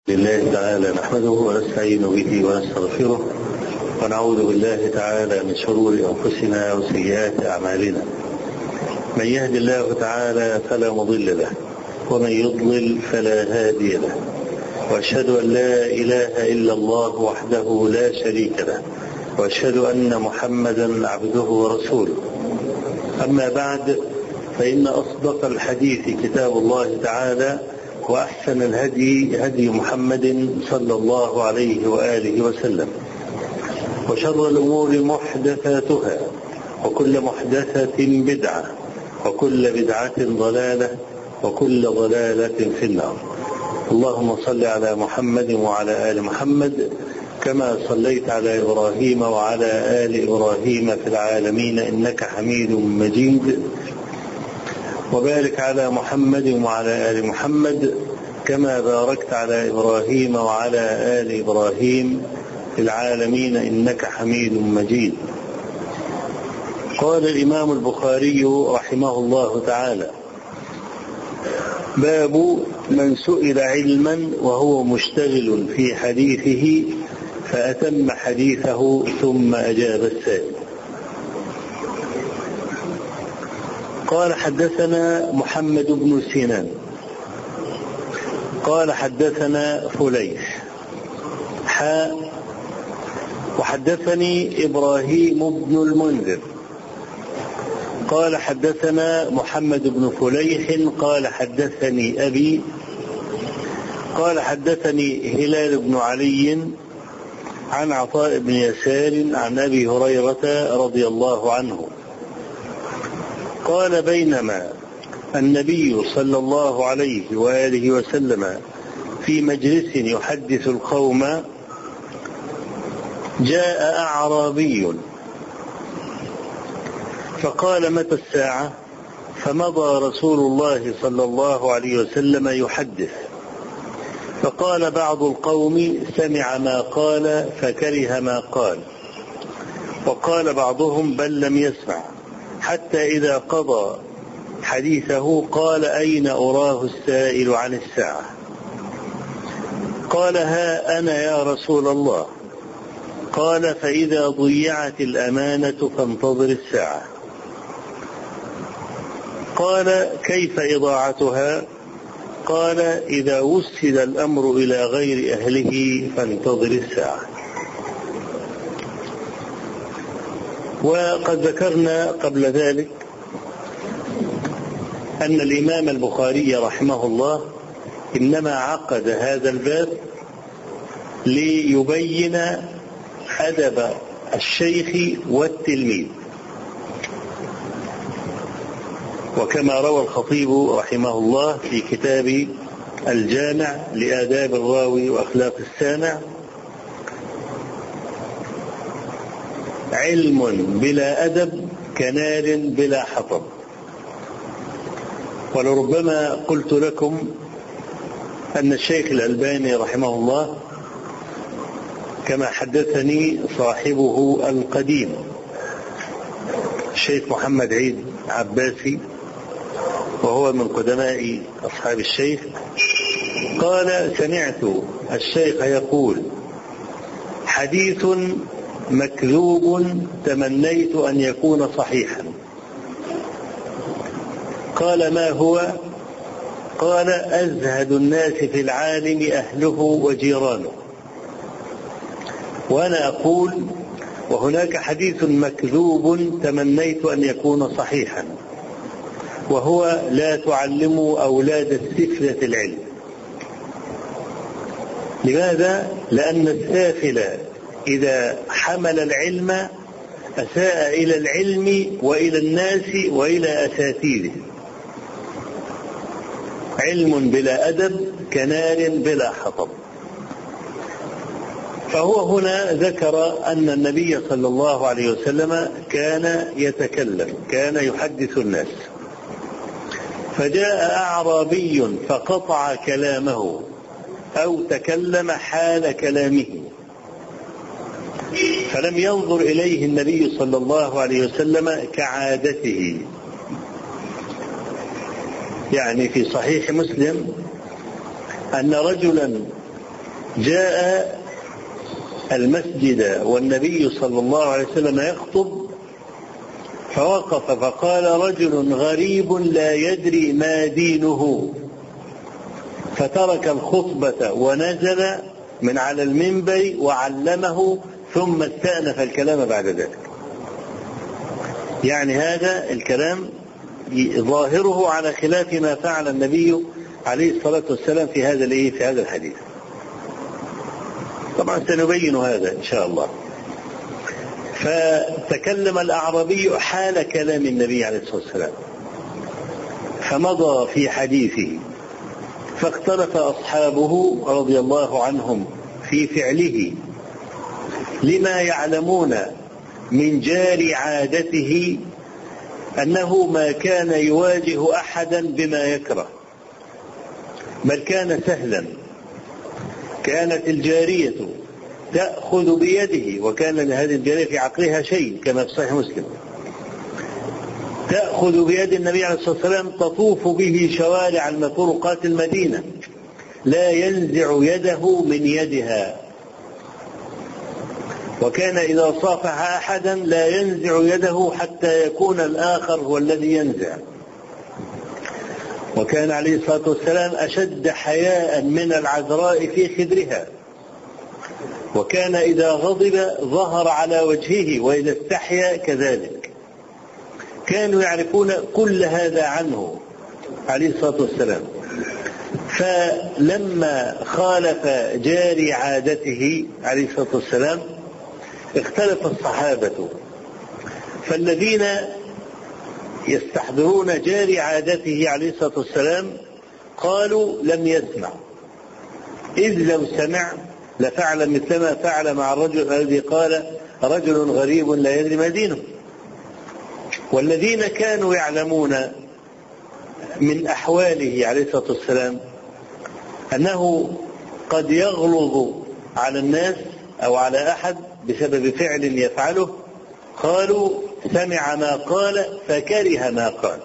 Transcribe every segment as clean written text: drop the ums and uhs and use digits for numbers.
لله تعالى نحمده ونستعين به ونستغفره ونعوذ بالله تعالى من شرور أنفسنا وسيئات أعمالنا. من يهد الله تعالى فلا مضل له ومن يضلل فلا هادي له، وأشهد أن لا إله إلا الله وحده لا شريك له، وأشهد أن محمدا عبده ورسوله. أما بعد، فإن أصدق الحديث كتاب الله تعالى، وأحسن الهدي هدي محمد صلى الله عليه وآله وسلم، وشر الأمور محدثاتها، وكل محدثة بدعة، وكل بدعة ضلالة، وكل ضلالة في النار. اللهم صل على محمد وعلى آل محمد كما صليت على إبراهيم وعلى آل إبراهيم في العالمين إنك حميد مجيد، وبارك على محمد وعلى آل محمد كما باركت على إبراهيم وعلى آل إبراهيم في العالمين إنك حميد مجيد. قال الإمام البخاري رحمه الله تعالى: باب من سئل علما وهو مشتغل في حديثه فأتم حديثه ثم أجاب السائل. قال: حدثنا محمد بن سنان قال: حدثنا فليح وحدثني إبراهيم بن المنذر قال: حدثنا محمد بن فليح قال: حدثني أبي قال: حدثني هلال بن علي عن عطاء بن يسار عن أبي هريرة رضي الله عنه قال: بينما النبي صلى الله عليه وآله وسلم في مجلس يحدث القوم جاء أعرابي فقال: متى الساعة؟ فمضى رسول الله صلى الله عليه وسلم يحدث، فقال بعض القوم: سمع ما قال فكره ما قال، وقال بعضهم: بل لم يسمع، حتى إذا قضى حديثه قال: أين أراه السائل عن الساعة؟ قال: ها أنا يا رسول الله. قال: فإذا ضيعت الأمانة فانتظر الساعة. قال: كيف إضاعتها؟ قال: إذا وسد الأمر إلى غير أهله فانتظر الساعة. وقد ذكرنا قبل ذلك أن الإمام البخاري رحمه الله إنما عقد هذا الباب ليبين أدب الشيخ والتلميذ، وكما روى الخطيب رحمه الله في كتاب الجامع لآداب الراوي وأخلاق السامع: علم بلا أدب كنار بلا حطب. ولربما قلت لكم أن الشيخ الألباني رحمه الله كما حدثني صاحبه القديم الشيخ محمد عيد عباسي، وهو من قدماء أصحاب الشيخ، قال: سمعت الشيخ يقول: حديث مكذوب تمنيت أن يكون صحيحا. قال: ما هو؟ قال: أزهد الناس في العالم أهله وجيرانه. وأنا أقول: وهناك حديث مكذوب تمنيت أن يكون صحيحا، وهو: لا تعلموا أولاد السفلة العلم. لماذا؟ لأن السافل إذا حمل العلم أساء إلى العلم وإلى الناس وإلى أساتذته. علم بلا أدب كنار بلا حطب. فهو هنا ذكر أن النبي صلى الله عليه وسلم كان يتكلم، كان يحدث الناس، فجاء أعرابي فقطع كلامه أو تكلم حال كلامه، فلم ينظر إليه النبي صلى الله عليه وسلم كعادته. يعني في صحيح مسلم أن رجلا جاء المسجد والنبي صلى الله عليه وسلم يخطب، فوقف فقال: رجل غريب لا يدري ما دينه، فترك الخطبة ونزل من على المنبر وعلمه، ثم استأنف الكلام بعد ذلك. يعني هذا الكلام ظاهره على خلاف ما فعل النبي عليه الصلاة والسلام في هذا الحديث. طبعا سنبين هذا إن شاء الله. فتكلم الأعرابي حال كلام النبي عليه الصلاة والسلام، فمضى في حديثه، فاختلف أصحابه رضي الله عنهم في فعله، لما يعلمون من جار عادته أنه ما كان يواجه أحدا بما يكره، بل كان سهلا. كانت الجارية تأخذ بيده، وكان لهذه الجارية في عقلها شيء كما في صحيح مسلم، تأخذ بيد النبي عليه الصلاة والسلام تطوف به شوارع طرقات المدينة، لا ينزع يده من يدها. وكان إذا صافح أحدا لا ينزع يده حتى يكون الآخر هو الذي ينزع. وكان عليه الصلاة والسلام أشد حياء من العذراء في خدرها. وكان إذا غضب ظهر على وجهه، وإذا استحيا كذلك. كانوا يعرفون كل هذا عنه عليه الصلاة والسلام. فلما خالف جاري عادته عليه الصلاة والسلام اختلف الصحابة، فالذين يستحضرون جاري عادته عليه الصلاة والسلام قالوا: لم يسمع، إذ لو سمع لفعل مثلما فعل مع الرجل الذي قال: رجل غريب لا يدري ما دينه. والذين كانوا يعلمون من أحواله عليه الصلاة والسلام أنه قد يغلظ على الناس أو على أحد بسبب فعل يفعله، قالوا: سمع ما قال فكره ما قال.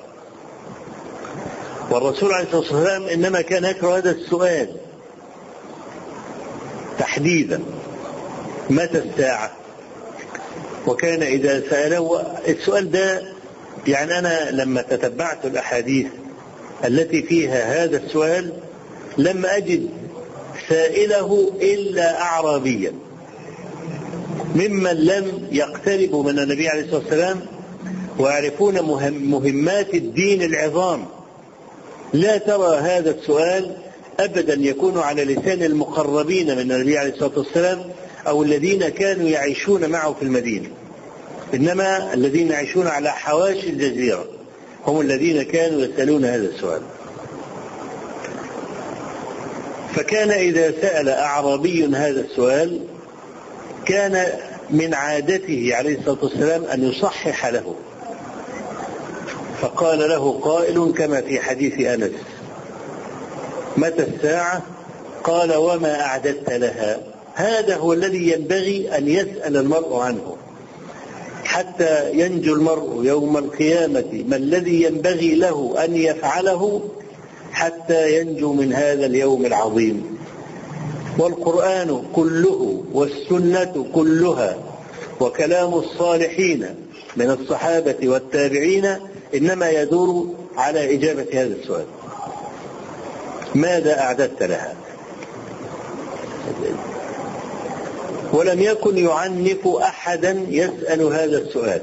والرسول عليه الصلاة والسلام إنما كان يكره هذا السؤال تحديدا: متى الساعة؟ وكان إذا سأله السؤال ده، يعني أنا لما تتبعت الأحاديث التي فيها هذا السؤال لم أجد سائله إلا أعرابيا ممن لم يقتربوا من النبي عليه الصلاة والسلام ويعرفون مهمات الدين العظام. لا ترى هذا السؤال أبدا يكون على لسان المقربين من النبي عليه الصلاة والسلام أو الذين كانوا يعيشون معه في المدينة، إنما الذين يعيشون على حواشي الجزيرة هم الذين كانوا يسألون هذا السؤال. فكان إذا سأل أعرابي هذا السؤال كان من عادته عليه الصلاة والسلام أن يصحح له، فقال له قائل كما في حديث أنس: متى الساعة؟ قال: وما أعددت لها؟ هذا هو الذي ينبغي أن يسأل المرء عنه حتى ينجو المرء يوم القيامة. ما الذي ينبغي له أن يفعله حتى ينجو من هذا اليوم العظيم؟ والقرآن كله والسنة كلها وكلام الصالحين من الصحابة والتابعين إنما يدور على إجابة هذا السؤال: ماذا أعددت لها؟ ولم يكن يعنف أحدا يسأل هذا السؤال.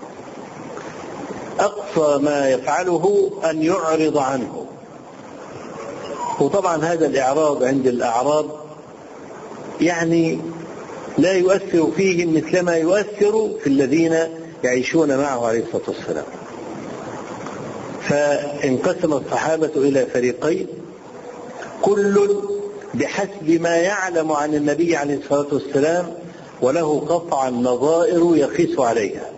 أقصى ما يفعله أن يعرض عنه. وطبعا هذا الإعراض عند الأعراب يعني لا يؤثر فيهم مثلما يؤثر في الذين يعيشون معه عليه الصلاة والسلام. فانقسم الصحابة إلى فريقين، كل بحسب ما يعلم عن النبي عليه الصلاة والسلام وله قطعا نظائر يقيس عليها،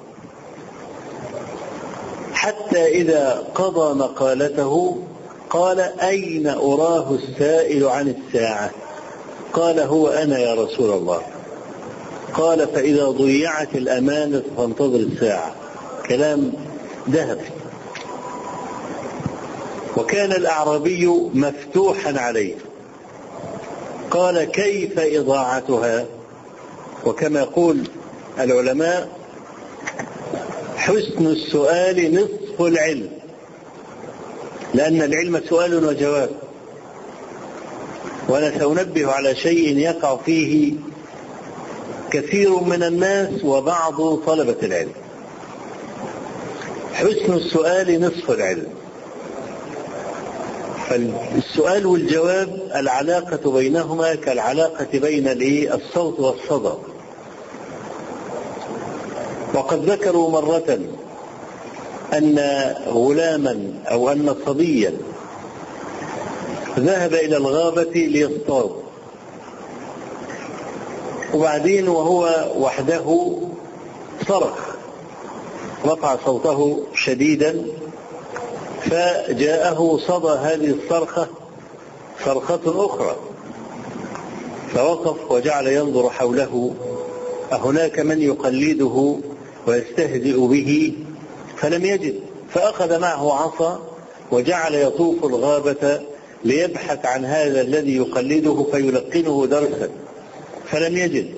حتى إذا قضى مقالته قال: أين أراه السائل عن الساعة؟ قال: هو أنا يا رسول الله. قال: فإذا ضيعت الأمانة فانتظر الساعة. كلام ذهب. وكان الأعرابي مفتوحا عليه، قال كيف إضاعتها؟ وكما يقول العلماء حسن السؤال نصف العلم، لأن العلم سؤال وجواب. وأنا سأنبه على شيء يقع فيه كثير من الناس وبعض طلبة العلم. حسن السؤال نصف العلم. فالسؤال والجواب العلاقة بينهما كالعلاقة بين الصوت والصدى. وقد ذكروا مرة أن غلاما أو أن صبيا ذهب إلى الغابة ليصطاد، وبعدين وهو وحده صرخ، رفع صوته شديدا، فجاءه صدى هذه الصرخة صرخة أخرى، فوقف وجعل ينظر حوله أهناك من يقلده ويستهزئ به، فلم يجد، فأخذ معه عصا وجعل يطوف الغابة ليبحث عن هذا الذي يقلده فيلقنه درسا، فلم يجد،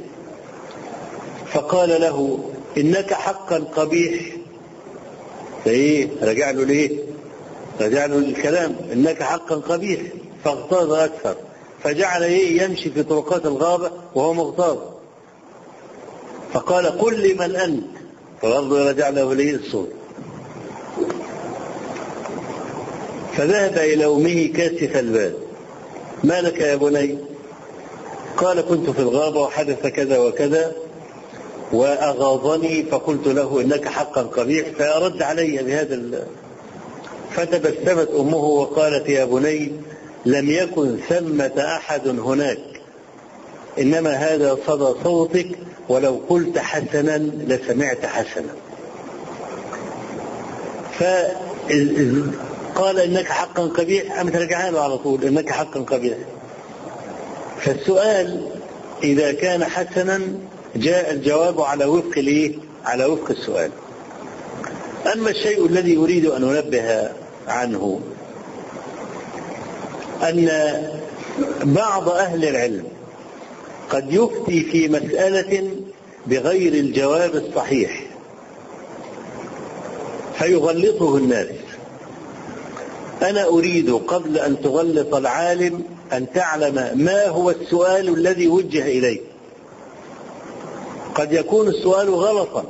فقال له إنك حقا قبيح. رجع له ليه؟ رجع له الكلام إنك حقا قبيح، فاغتاظ أكثر، فجعل يمشي في طرقات الغابة وهو مغتاظ، فقال قل لي من أنت، فبرضه رجع له ليه الصوت. فذهب إلى أمه كاسف البال، ما لك يا بني؟ قال كنت في الغابة وحدث كذا وكذا وأغاظني فقلت له إنك حقا قبيح، فأرد علي بهذا فتبسمت أمه وقالت يا بني لم يكن ثمة أحد هناك، إنما هذا صدى صوتك، ولو قلت حسنا لسمعت حسنا. فقال إنك حقا قبيح، أم ترجعها له على طول إنك حقا قبيح. فالسؤال إذا كان حسنا جاء الجواب على وفق على وفق السؤال. أما الشيء الذي أريد أن أنبه عنه أن بعض أهل العلم قد يفتي في مسألة بغير الجواب الصحيح فيغلطه الناس. أنا أريد قبل أن تغلط العالم أن تعلم ما هو السؤال الذي وجه إليه. قد يكون السؤال غلطا،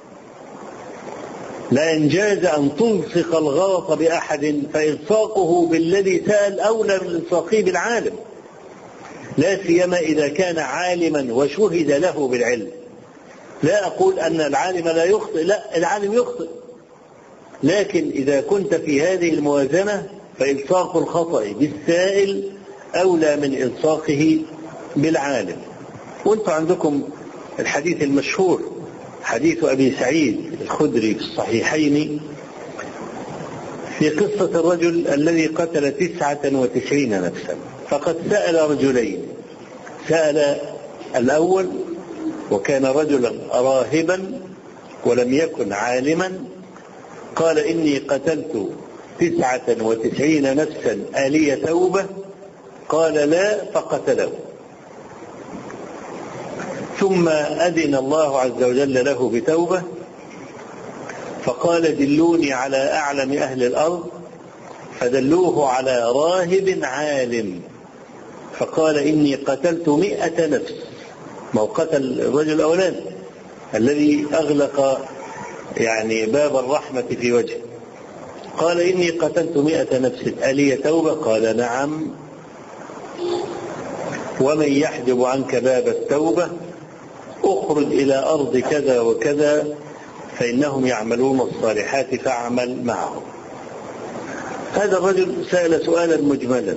لا ينجاز أن تلصق الغلط بأحد، فإلصاقه بالذي سأل أولى من إلصاقه بالعالم، لا سيما إذا كان عالما وشهد له بالعلم. لا أقول أن العالم لا يخطئ، لا، العالم يخطئ، لكن إذا كنت في هذه الموازنة فإلصاق الخطأ بالسائل أولى من إلصاقه بالعالم. وانتم عندكم الحديث المشهور حديث أبي سعيد الخدري في الصحيحين في قصة الرجل الذي قتل 99 نفسا. فقد سأل رجلين، سأل الأول وكان رجلا راهبا ولم يكن عالما، قال إني قتلت 99 نفسا آلية توبة، قال لا، فقتله. ثم أذن الله عز وجل له بتوبة، فقال دلوني على أعلم أهل الأرض، فدلوه على راهب عالم، فقال إني قتلت 100 نفس. ما هو قتل الرجل الأولاني الذي أغلق باب الرحمة في وجهه. قال إني قتلت 100 نفس ألي توبة؟ قال نعم. ومن يحجب عنك باب التوبة اخرج إلى أرض كذا وكذا فإنهم يعملون الصالحات فاعمل معهم. هذا الرجل سأل سؤالا مجملا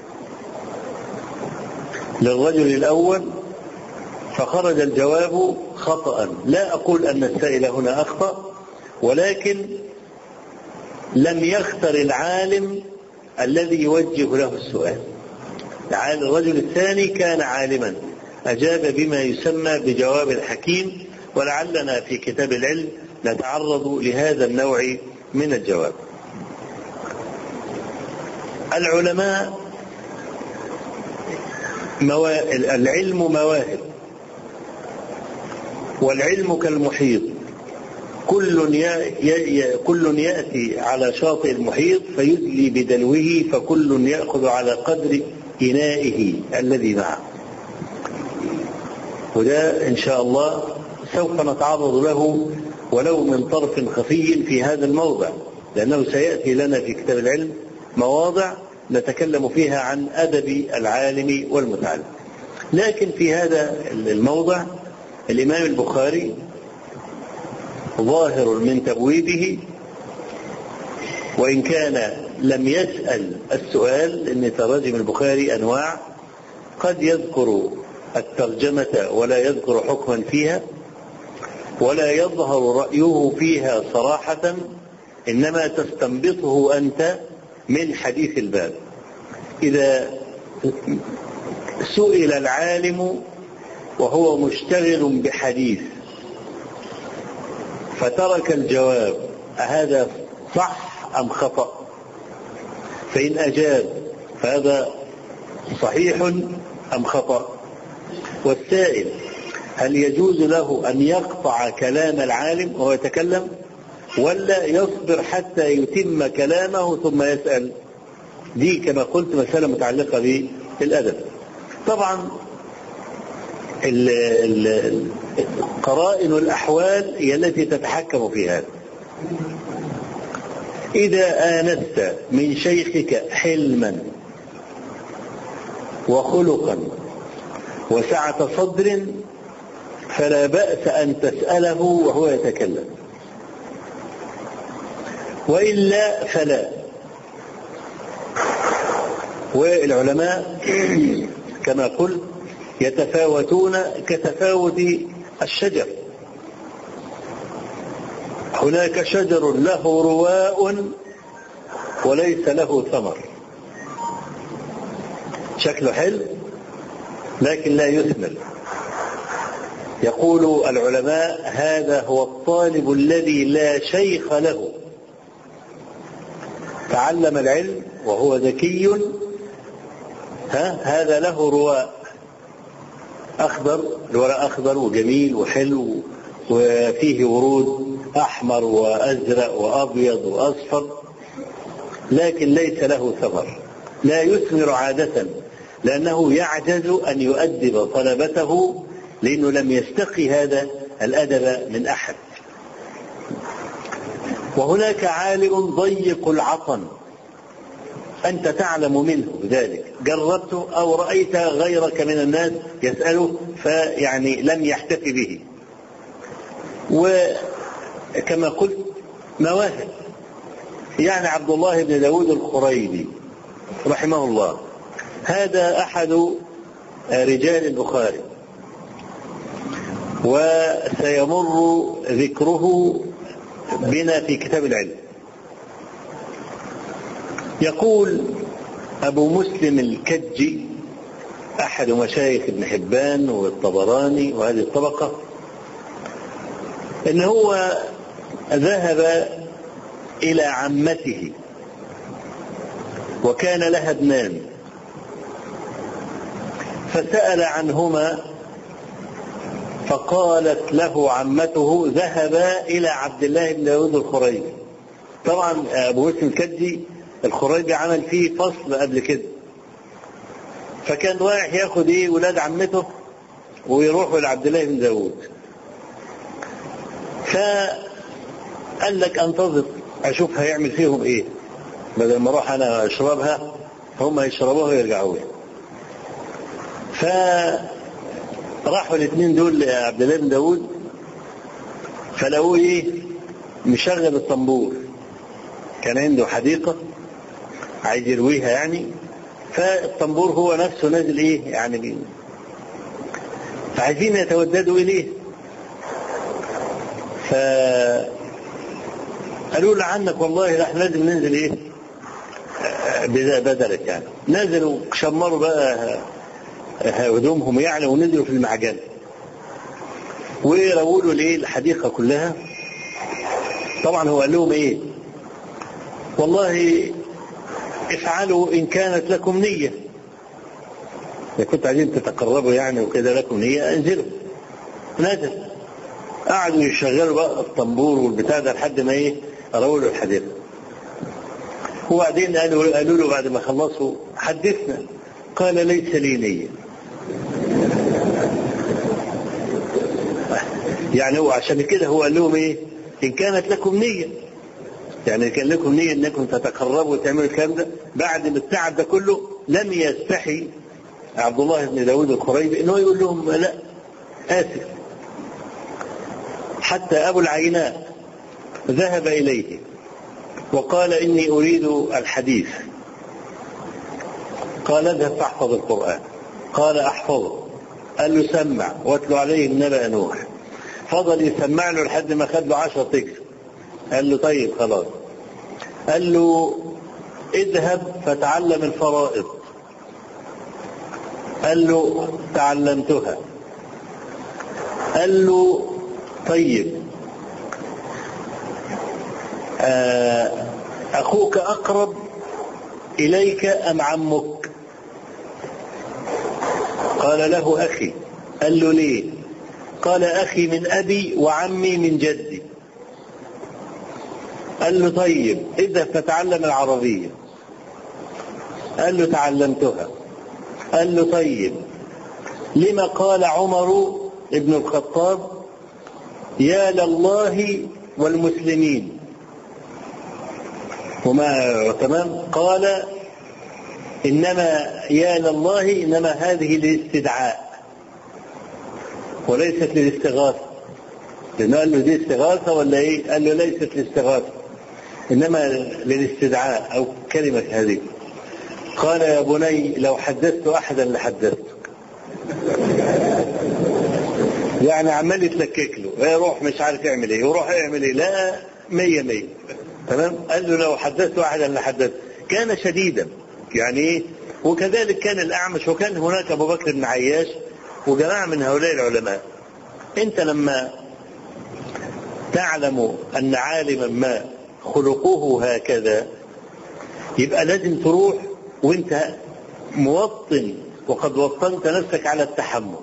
للرجل الأول فخرج الجواب خطأ. لا أقول أن السائل هنا أخطأ، ولكن لم يختر العالم الذي يوجه له السؤال. الرجل الثاني كان عالما أجاب بما يسمى بجواب الحكيم، ولعلنا في كتاب العلم نتعرض لهذا النوع من الجواب. العلماء العلم مواهب، والعلم كالمحيط، كل يأتي على شاطئ المحيط فيدلي بدلوه، فكل يأخذ على قدر إنائه الذي معه. وده إن شاء الله سوف نتعرض له ولو من طرف خفي في هذا الموضع، لأنه سيأتي لنا في كتاب العلم مواضع نتكلم فيها عن أدب العالم والمتعلم. لكن في هذا الموضع الإمام البخاري ظاهر من تبويبه، وإن كان لم يسأل السؤال، إن تراجم البخاري أنواع، قد يذكر الترجمة ولا يذكر حكما فيها، ولا يظهر رأيه فيها صراحة، إنما تستنبطه أنت من حديث الباب. إذا سئل العالم وهو مشتغل بحديث فترك الجواب، هذا صح أم خطأ؟ فإن أجاب فهذا صحيح أم خطأ؟ والسائل هل يجوز له أن يقطع كلام العالم وهو يتكلم، ولا يصبر حتى يتم كلامه ثم يسأل؟ دي كما قلت مسألة متعلقة بالأدب. طبعا قرائن الأحوال هي التي تتحكم في هذا. إذا آنست من شيخك حلما وخلقا وسعة صدر فلا بأس أن تسأله وهو يتكلم، وإلا فلا. والعلماء كما قلت يتفاوتون كتفاوت الشجر. هناك شجر له رواء وليس له ثمر، شكله حلو لكن لا يثمر. يقول العلماء هذا هو الطالب الذي لا شيخ له، تعلم العلم وهو ذكي، هذا له رواء أخضر، الورق أخضر وجميل وحلو وفيه ورود أحمر وأزرق وأبيض وأصفر، لكن ليس له ثمر، لا يثمر عادة، لأنه يعجز أن يؤدب طلبته، لأنه لم يستقي هذا الأدب من أحد. وهناك عالم ضيق العطن أنت تعلم منه ذلك، جربته أو رأيت غيرك من الناس يسأله فيعني لم يحتفي به. وكما قلت مواهب، يعني عبد الله بن داود الخريبي رحمه الله، هذا أحد رجال البخاري، وسيمر ذكره بنا في كتاب العلم. يقول أبو مسلم الكجي أحد مشايخ ابن حبان والطبراني وهذه الطبقة، إن هو ذهب إلى عمته وكان لها ابنان، فسأل عنهما فقالت له عمته ذهبا إلى عبد الله بن داود الخريبي. طبعا أبو مسلم الكجي الخريبي عمل فيه فصل قبل كده، فكان رايح ياخد ولاد عمته ويروحوا لعبد الله بن داود، فقال لك انتظر اشوف هيعمل فيهم ايه، بدل ما اروح انا اشربها هم يشربوها ويرجعوا لي. فراحوا الاثنين دول لعبد الله بن داود، فلقوه مشغل الطنبور، كان عنده حديقة عايز يرويها يعني، فالطنبور هو نفسه نازل يعني فعايزين يتوددوا إليه، فقالوا له عنك والله احنا لازم ننزل بدلك يعني. نزلوا شمروا بقى هدومهم يعني ونزلوا في المعجن ورووا له الحديقة كلها. طبعا هو قال لهم والله افعلوا إن كانت لكم نية، إذا كنتوا عايزين تتقربوا يعني وكده لكم نية انزلوا. نزل، قعدوا يشغلوا بقى الطنبور والبتاع ده لحد ما ايه قالوا له الحديث. وبعدين قالوا له بعد ما خلصوا حدثنا. قال ليس لي نية. يعني هو عشان كده هو قال لهم ايه؟ ان كانت لكم نية، يعني كان لكم نية انكم تتقربوا وتعملوا الكلام ده بعد ما التعب ده كله، لم يستحي عبد الله بن داود القريبي انه يقول لهم لا آسف. حتى أبو العيناء ذهب إليه وقال إني أريد الحديث. قال اذهب فاحفظ القرآن. قال أحفظه. قال له سمع واتلو عليهم نبأ نوح. فضل يسمع له لحد ما خد له 10 تجر. قال له طيب خلاص. قال له اذهب فتعلم الفرائض. قال له تعلمتها. قال له طيب أخوك أقرب إليك أم عمك؟ قال له أخي. قال له ليه؟ قال أخي من أبي وعمي من جدي. قال له طيب إذا فتعلم العربية. قال له تعلمتها. قال له طيب لما قال عمر ابن الخطاب يا لله والمسلمين وما تمام؟ قال إنما يا لله إنما هذه للاستدعاء وليست للاستغاثة. لأنه قال له دي استغاثة ولا إيه؟ قال له ليست للاستغاثة إنما للاستدعاء أو كلمة هذه. قال يا بني لو حدثت أحدا لحدثتك. يعني عمال يتلكك له يروح مش عارف يعمل ايه ويروح يعمل ايه، لا 100 تمام. قال له لو حدثت احدا لحدثت. كان شديدا يعني ايه. وكذلك كان الأعمش، وكان هناك أبو بكر بن عياش وجماعة من هؤلاء العلماء. انت لما تعلم ان عالما ما خلقه هكذا يبقى لازم تروح وانت موطن وقد وطنت نفسك على التحمل.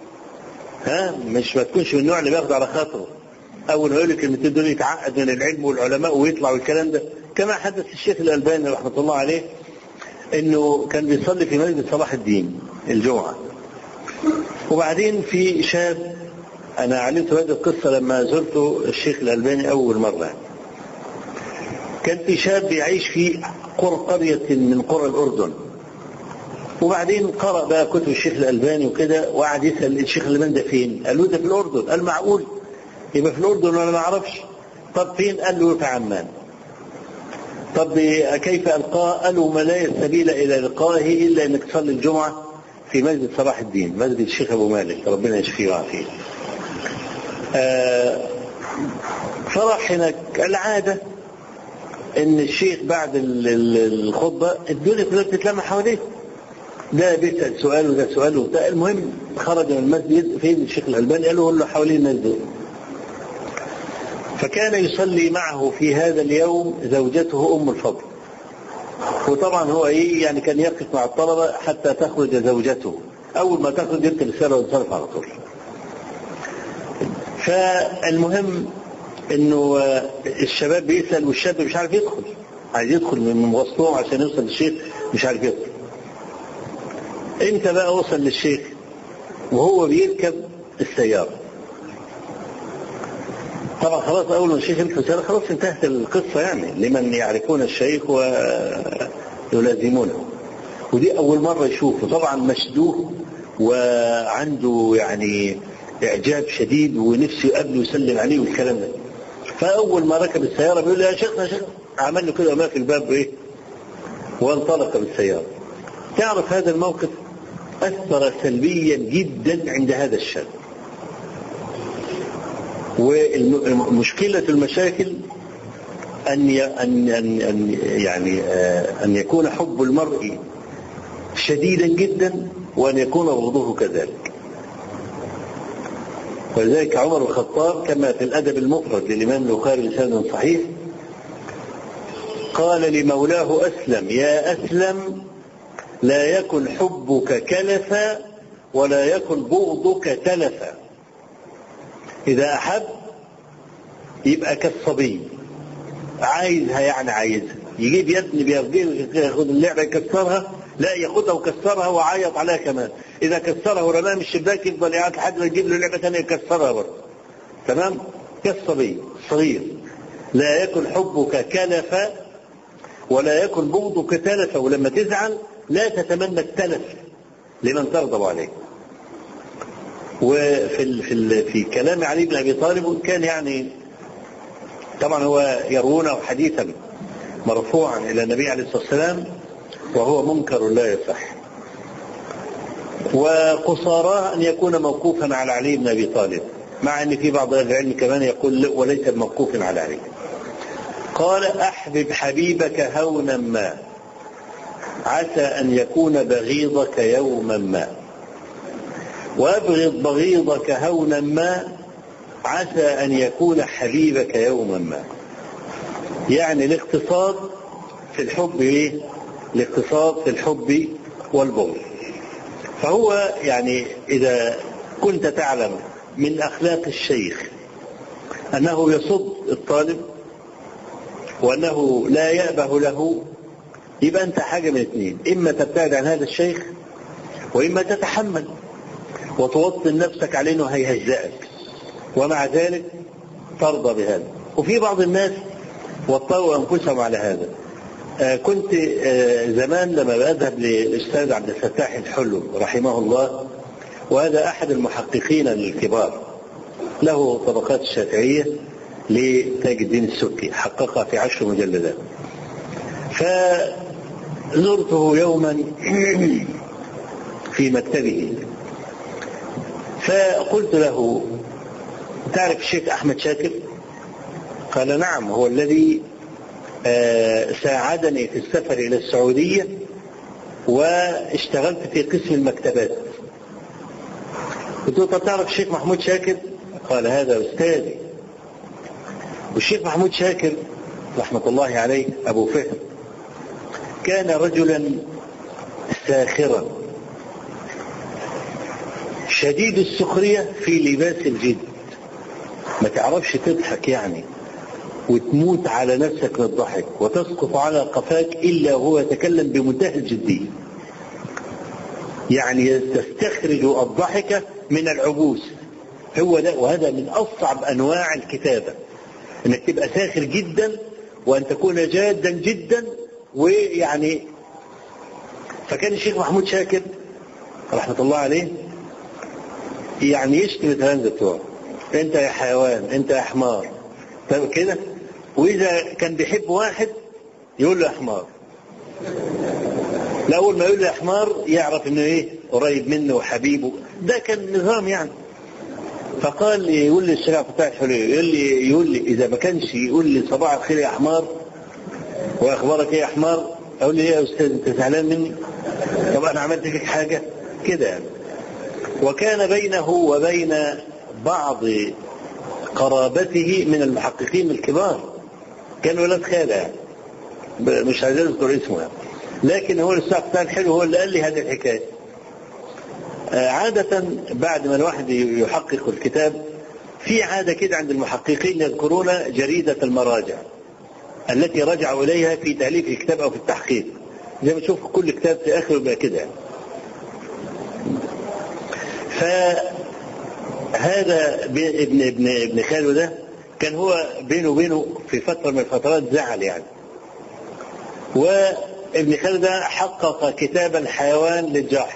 مش ما تكونش من النوع اللي بياخد على خاطره اول ما يقول لك الكلمتين دول يتعقد من العلم والعلماء ويطلع والكلام ده. كما حدث الشيخ الألباني رحمه الله عليه انه كان بيصلي في مسجد صلاح الدين الجمعه، وبعدين في شاب، انا علمت هذه القصه لما زرت الشيخ الألباني اول مره، كان في شاب يعيش في قريه من قرى الاردن، وبعدين قرأ بقى كتب الشيخ الألباني وكده وقعد يسأل الشيخ الألباني ده فين؟ قال له ده في الأردن. قال معقول يبقى في الأردن وأنا ما أعرفش؟ طب فين؟ قال له في عمان. طب كيف ألقاه؟ قالوا ما لا سبيل إلى لقائه إلا أنك تصلي الجمعة في مسجد صلاح الدين، مسجد الشيخ أبو مالك ربنا يشفيه ويعافيه. فراح هناك. العادة ان الشيخ بعد الخطبة الدنيا كلها بتتلم حواليه، ده بيسأل سؤال وده سؤال وبتاع. المهم خرج من المسجد فين الشيخ الألباني؟ قالوا له حوالين المسجد. فكان يصلي معه في هذا اليوم زوجته أم الفضل، وطبعا هو ايه يعني كان يقف مع الطلبة حتى تخرج زوجته، أول ما تخرج يكتب رسالة وينصرف على طول. فالمهم انه الشباب بيسأل والشاب مش عارف يدخل، عايز يدخل من مواصلته عشان يوصل للشيخ مش عارف يدخل. انت بقى وصل للشيخ وهو بيركب السيارة. طبعا خلاص اول ما الشيخ يركب السيارة خلاص انتهت القصة يعني لمن يعرفون الشيخ ويلازمونه، ودي اول مرة يشوفه. طبعا مشدوه وعنده يعني اعجاب شديد ونفسه يقابله ويسلم عليه والكلام ده. فاول ما ركب السيارة بيقول له يا شيخنا يا شيخ، عمل له كده وما في الباب ايه وانطلق بالسيارة. تعرف هذا الموقف أثر سلبيا جدا عند هذا الشاب. ومشكلة المشاكل أن يكون حب المرء شديدا جدا وأن يكون بغضه كذلك. ولذلك عمر بن الخطاب كما في الأدب المفرد للإمام البخاري بسند صحيح قال لمولاه أسلم يا أسلم لا يكن حبك كلفا ولا يكن بغضك تلفا. إذا أحب يبقى كالصبي، عايزها يعني عايزها، يجيب يدني ياخد اللعبة يكسرها، لا ياخدها وكسرها وعيط عليها كمان. إذا كسرها ورماها من الشباك يفضل يقعد لحد ما يجيب له لعبة ثانية يكسرها برضه. تمام؟ كالصبي صغير. لا يكن حبك كلفا ولا يكن بغضك تلفا، ولما تزعل لا تتمنى التلف لمن تغضب عليه. في كلام علي بن أبي طالب كان يعني طبعا هو يروونه حديثا مرفوعا إلى النبي عليه الصلاة والسلام وهو منكر لا يصح، وقصاراه أن يكون موقوفا على علي بن أبي طالب، مع أن في بعض أهل العلم كمان يقول وليس موقوف على علي. قال: أحبب حبيبك هونا ما عسى أن يكون بغيضك يوما ما، وأبغض بغيضك هونا ما عسى أن يكون حبيبك يوما ما. يعني الاقتصاد في الحب إيه؟ الاقتصاد في الحب والبغض. فهو يعني إذا كنت تعلم من أخلاق الشيخ أنه يصد الطالب وأنه لا يأبه له، يبقى أنت حاجة من اثنين: إما تبتعد عن هذا الشيخ، وإما تتحمل وتوطن نفسك عليه أنه هيهزئك، ومع ذلك ترضى بهذا. وفي بعض الناس وطوا أنفسهم على هذا. كنت زمان لما بذهب للأستاذ عبد الفتاح الحلو رحمه الله، وهذا أحد المحققين الكبار، له طبقات الشافعية لتاج الدين السبكي، حققها في 10 مجلدات. فزرته يوما في مكتبه، فقلت له: تعرف الشيخ أحمد شاكر؟ قال: نعم، هو الذي ساعدني في السفر إلى السعودية واشتغلت في قسم المكتبات. قلت له: طب تعرف الشيخ محمود شاكر؟ قال: هذا أستاذي. والشيخ محمود شاكر رحمة الله عليه أبو فهم كان رجلا ساخرا شديد السخرية في لباس الجد، ما تعرفش تضحك يعني وتموت على نفسك من الضحك وتسقط على قفاك إلا وهو يتكلم بمنتهى الجدية، يعني يستخرج الضحك من العبوس. هو ده، وهذا من أصعب أنواع الكتابة، أنك تبقى ساخر جدا وأن تكون جادا جدا. ويعني فكان الشيخ محمود شاكر رحمة الله عليه يعني يشتم التلامذة بتوعه: أنت يا حيوان، أنت يا حمار، طيب كده. وإذا كان بيحب واحد يقول له يا حمار، لا أول ما يقول له يا حمار يعرف إنه إيه قريب منه وحبيبه. ده كان نظام يعني. فقال لي، يقول لي الشيخ فتاح الحلو، يقول لي إذا ما كانش يقول لي صباح الخير يا حمار وأخبارك إيه يا حمار، أقول لي: إيه يا أستاذ أنت زعلان مني؟ طب أنا عملت لك حاجة كده يعني. وكان بينه وبين بعض قرابته من المحققين الكبار، كانوا ولاد خالة يعني، مش عايز اذكر اسمه يعني. لكن هو الأستاذ فتاح الحلو هو اللي قال لي هذه الحكاية. عادة بعد ما الواحد يحقق الكتاب، في عادة كده عند المحققين يذكرون جريدة المراجع التي رجعوا إليها في تأليف الكتاب أو في التحقيق، زي ما تشوف كل كتاب في آخره يبقى كده يعني. فهذا ابن خاله ده كان هو بينه وبينه في فترة من الفترات زعل يعني، وابن خاله ده حقق كتاب الحيوان للجاحظ،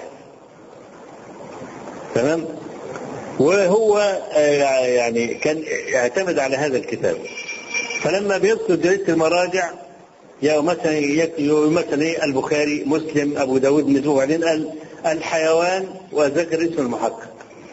تمام، وهو يعني كان يعتمد على هذا الكتاب. فلما بيذكر جريدة المراجع يا مثلا البخاري، مسلم، أبو داود، نزوه، وبعدين قال الحيوان وذكر اسم المحقق.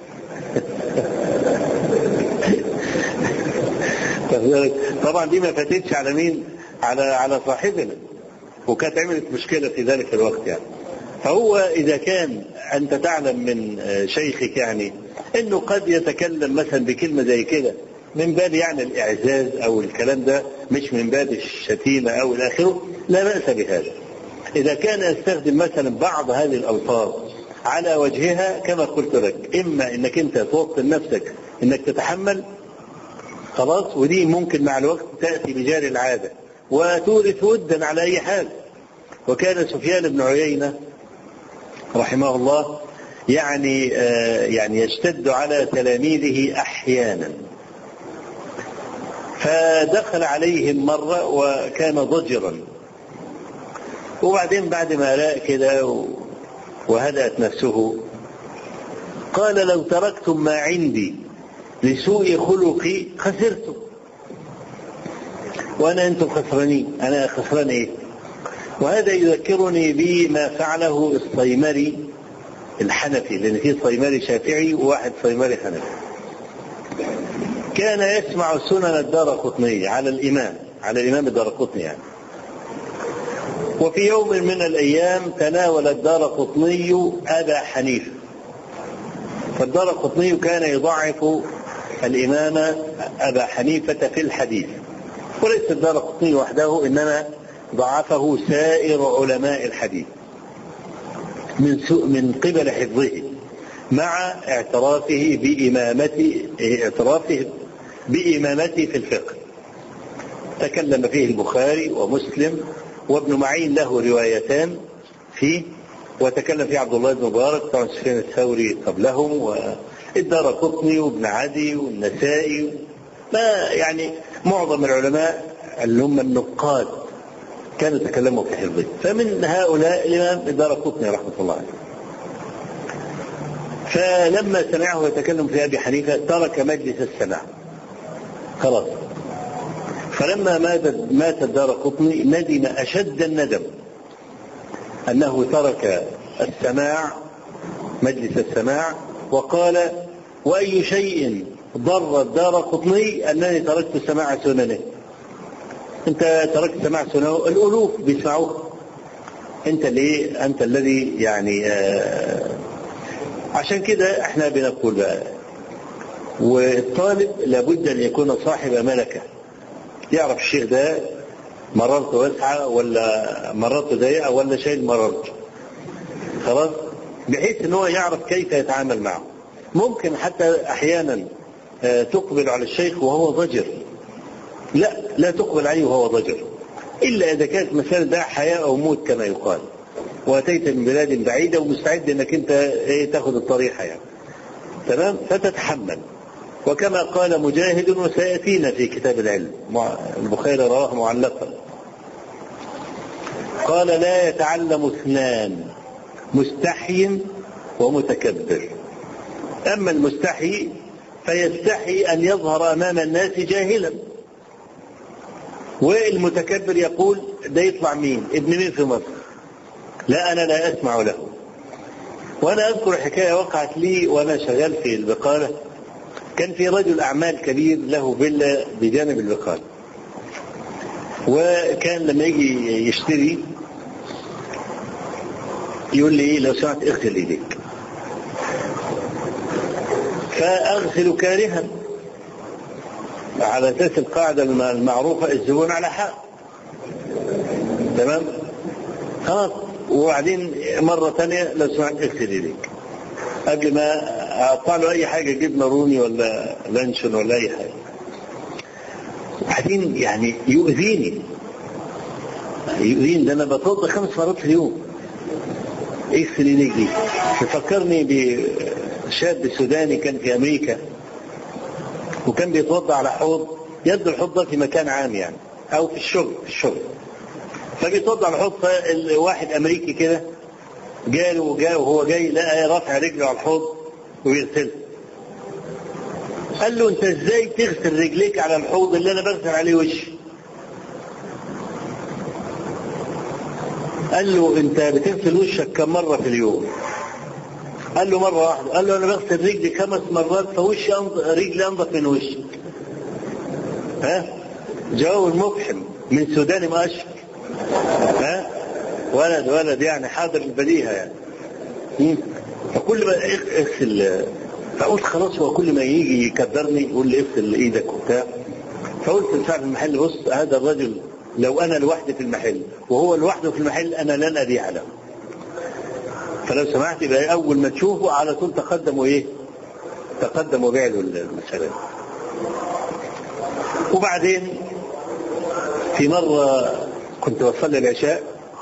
طبعا دي ما فاتتش على مين؟ على صاحبنا، وكانت عملت مشكلة في ذلك الوقت يعني. فهو إذا كان أنت تعلم من شيخك يعني أنه قد يتكلم مثلا بكلمة زي كده من باب يعني الإعزاز أو الكلام ده، مش من باب الشتيمة أو الآخره، لا بأس بهذا. إذا كان يستخدم مثلا بعض هذه الألفاظ على وجهها كما قلت لك، إما إنك أنت توطن نفسك إنك تتحمل خلاص، ودي ممكن مع الوقت تأتي بجاري العادة وتورث ودا على أي حال. وكان سفيان بن عيينة رحمه الله يعني يشتد على تلاميذه أحيانا، فدخل عليهم مرة وكان ضجرا، وبعدين بعد ما رأى كده وهدأت نفسه قال: لو تركتم ما عندي لسوء خلقي خسرتم، وأنا أنتم خسرانين، أنا خسران إيه؟ وهذا يذكرني بما فعله الصيمري الحنفي، لأن في صيمري شافعي وواحد صيمري حنفي. كان يسمع سنن الدارقطني على الإمام الدارقطني يعني. وفي يوم من الأيام تناول الدارقطني أبا حنيفة، فالدارقطني كان يضعف الإمام أبا حنيفة في الحديث، وليس الدارقطني وحده، إنما ضعفه سائر علماء الحديث من قبل حفظه، مع اعترافه بإمامته في الفقه. تكلم فيه البخاري ومسلم وابن معين له روايتان فيه، وتكلم فيه عبد الله بن مبارك طبعا سفيان الثوري قبلهم، والدارقطني وابن عدي والنسائي، ما يعني معظم العلماء اللي هم النقاد كانوا يتكلموا في حفظه. فمن هؤلاء الإمام الدارقطني رحمة الله عليه. فلما سمعه يتكلم في أبي حنيفة ترك مجلس السماع خلاص. فلما مات الدارقطني ندم أشد الندم أنه ترك السماع مجلس السماع، وقال: وأي شيء ضر الدارقطني أنني تركت سماع سننه. أنت تركت سماع سننه، الألوف بيسمعوه، أنت ليه؟ أنت الذي يعني عشان كده احنا بنقول بقى، والطالب لابد أن يكون صاحب ملكة، يعرف الشيء ده مرارته واسعة ولا مرارته ضيقة ولا شيء مرارته خلاص، بحيث ان هو يعرف كيف يتعامل معه. ممكن حتى احيانا تقبل على الشيخ وهو ضجر، لا تقبل عليه وهو ضجر، الا اذا كانت مسألة ده حياة او موت كما يقال، واتيت من بلاد بعيدة ومستعد انك انت تاخذ الطريحة يعني، تمام، فتتحمل. وكما قال مجاهد وسيأتينا في كتاب العلم، البخاري رواه معلقا، قال: لا يتعلم اثنان، مستحي ومتكبر. أما المستحي فيستحي أن يظهر أمام الناس جاهلا، والمتكبر يقول: ده يطلع مين؟ ابن مين في مصر؟ لا أنا لا أسمع له. وأنا أذكر حكاية وقعت لي وأنا شغال في البقالة. كان في رجل أعمال كبير له فيلا بجانب البقالة، وكان لما يجي يشتري يقول لي: لو سمحت اغسل ايديك. فأغسل كارها على أساس القاعدة المعروفة: الزبون على حق، تمام خلاص. وبعدين مرة ثانية: لو سمحت اغسل ايديك، قبل ما أقطع له أي حاجة، جبنة رومي ولا لانشون ولا أي حاجة. بعدين يعني يؤذيني، ده أنا بتوضى 5 مرات في اليوم. اغسل ايديك دي تفكرني بشاب سوداني كان في أمريكا، وكان بيتوضى على حوض، يبدو الحوض ده في مكان عام يعني، أو في الشغل، فبيتوضى على حوض. فالواحد أمريكي كده جاء وهو جاي لقى رافع رجله على الحوض ويغسل. قال له: انت ازاي تغسل رجليك على الحوض اللي انا بغسل عليه وشي؟ قال له: انت بتغسل وشك كم مرة في اليوم؟ قال له: مرة واحدة. قال له: انا بغسل رجلي 5 مرات، فوشي رجلي انضف من وشي. جواب مفحم من سوداني ما اشهر. ولد يعني حاضر البديهة يعني. فكل ما اغسل، فقلت خلاص، هو كل ما يجي يكبرني يقول لي اغسل ايدك وبتاع. فقلت لصاحب المحل: بص، هذا الرجل لو أنا لوحدي في المحل وهو لوحده في المحل أنا لن أبيع له. فلو سمحت يبقى أول ما تشوفه على طول تقدم وبيع له المسألة. وبعدين في مرة كنت بصلي العشاء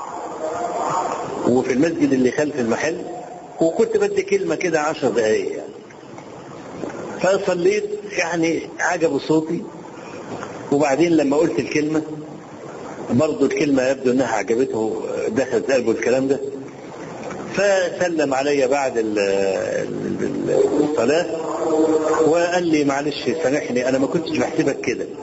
وفي المسجد اللي خلف المحل، وكنت بدي كلمة كده 10 دقايق يعني. فصليت يعني عجبوا صوتي، وبعدين لما قلت الكلمة برضو الكلمة يبدو انها عجبته، دخلت قلبه الكلام ده، فسلم علي بعد الصلاة وقال لي معلش سامحني انا ما كنتش بحسبك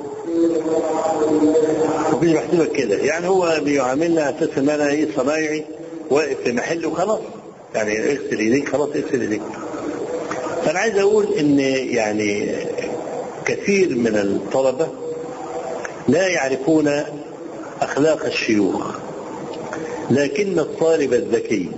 كده، يعني هو بيعاملنا اساس ان انا صنايعي واقف في محل وخلاص، يعني اغسل ايديك خلاص اغسل ايديك. فانا عايز اقول ان يعني كثير من الطلبة لا يعرفون اخلاق الشيوخ، لكن الطالب الذكي،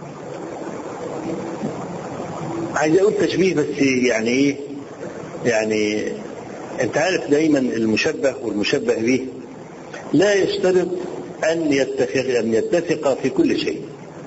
عايز اقول تشبيه بس يعني ايه، يعني انت عارف دايما المشبه والمشبه به لا يشترط ان يتفق في كل شيء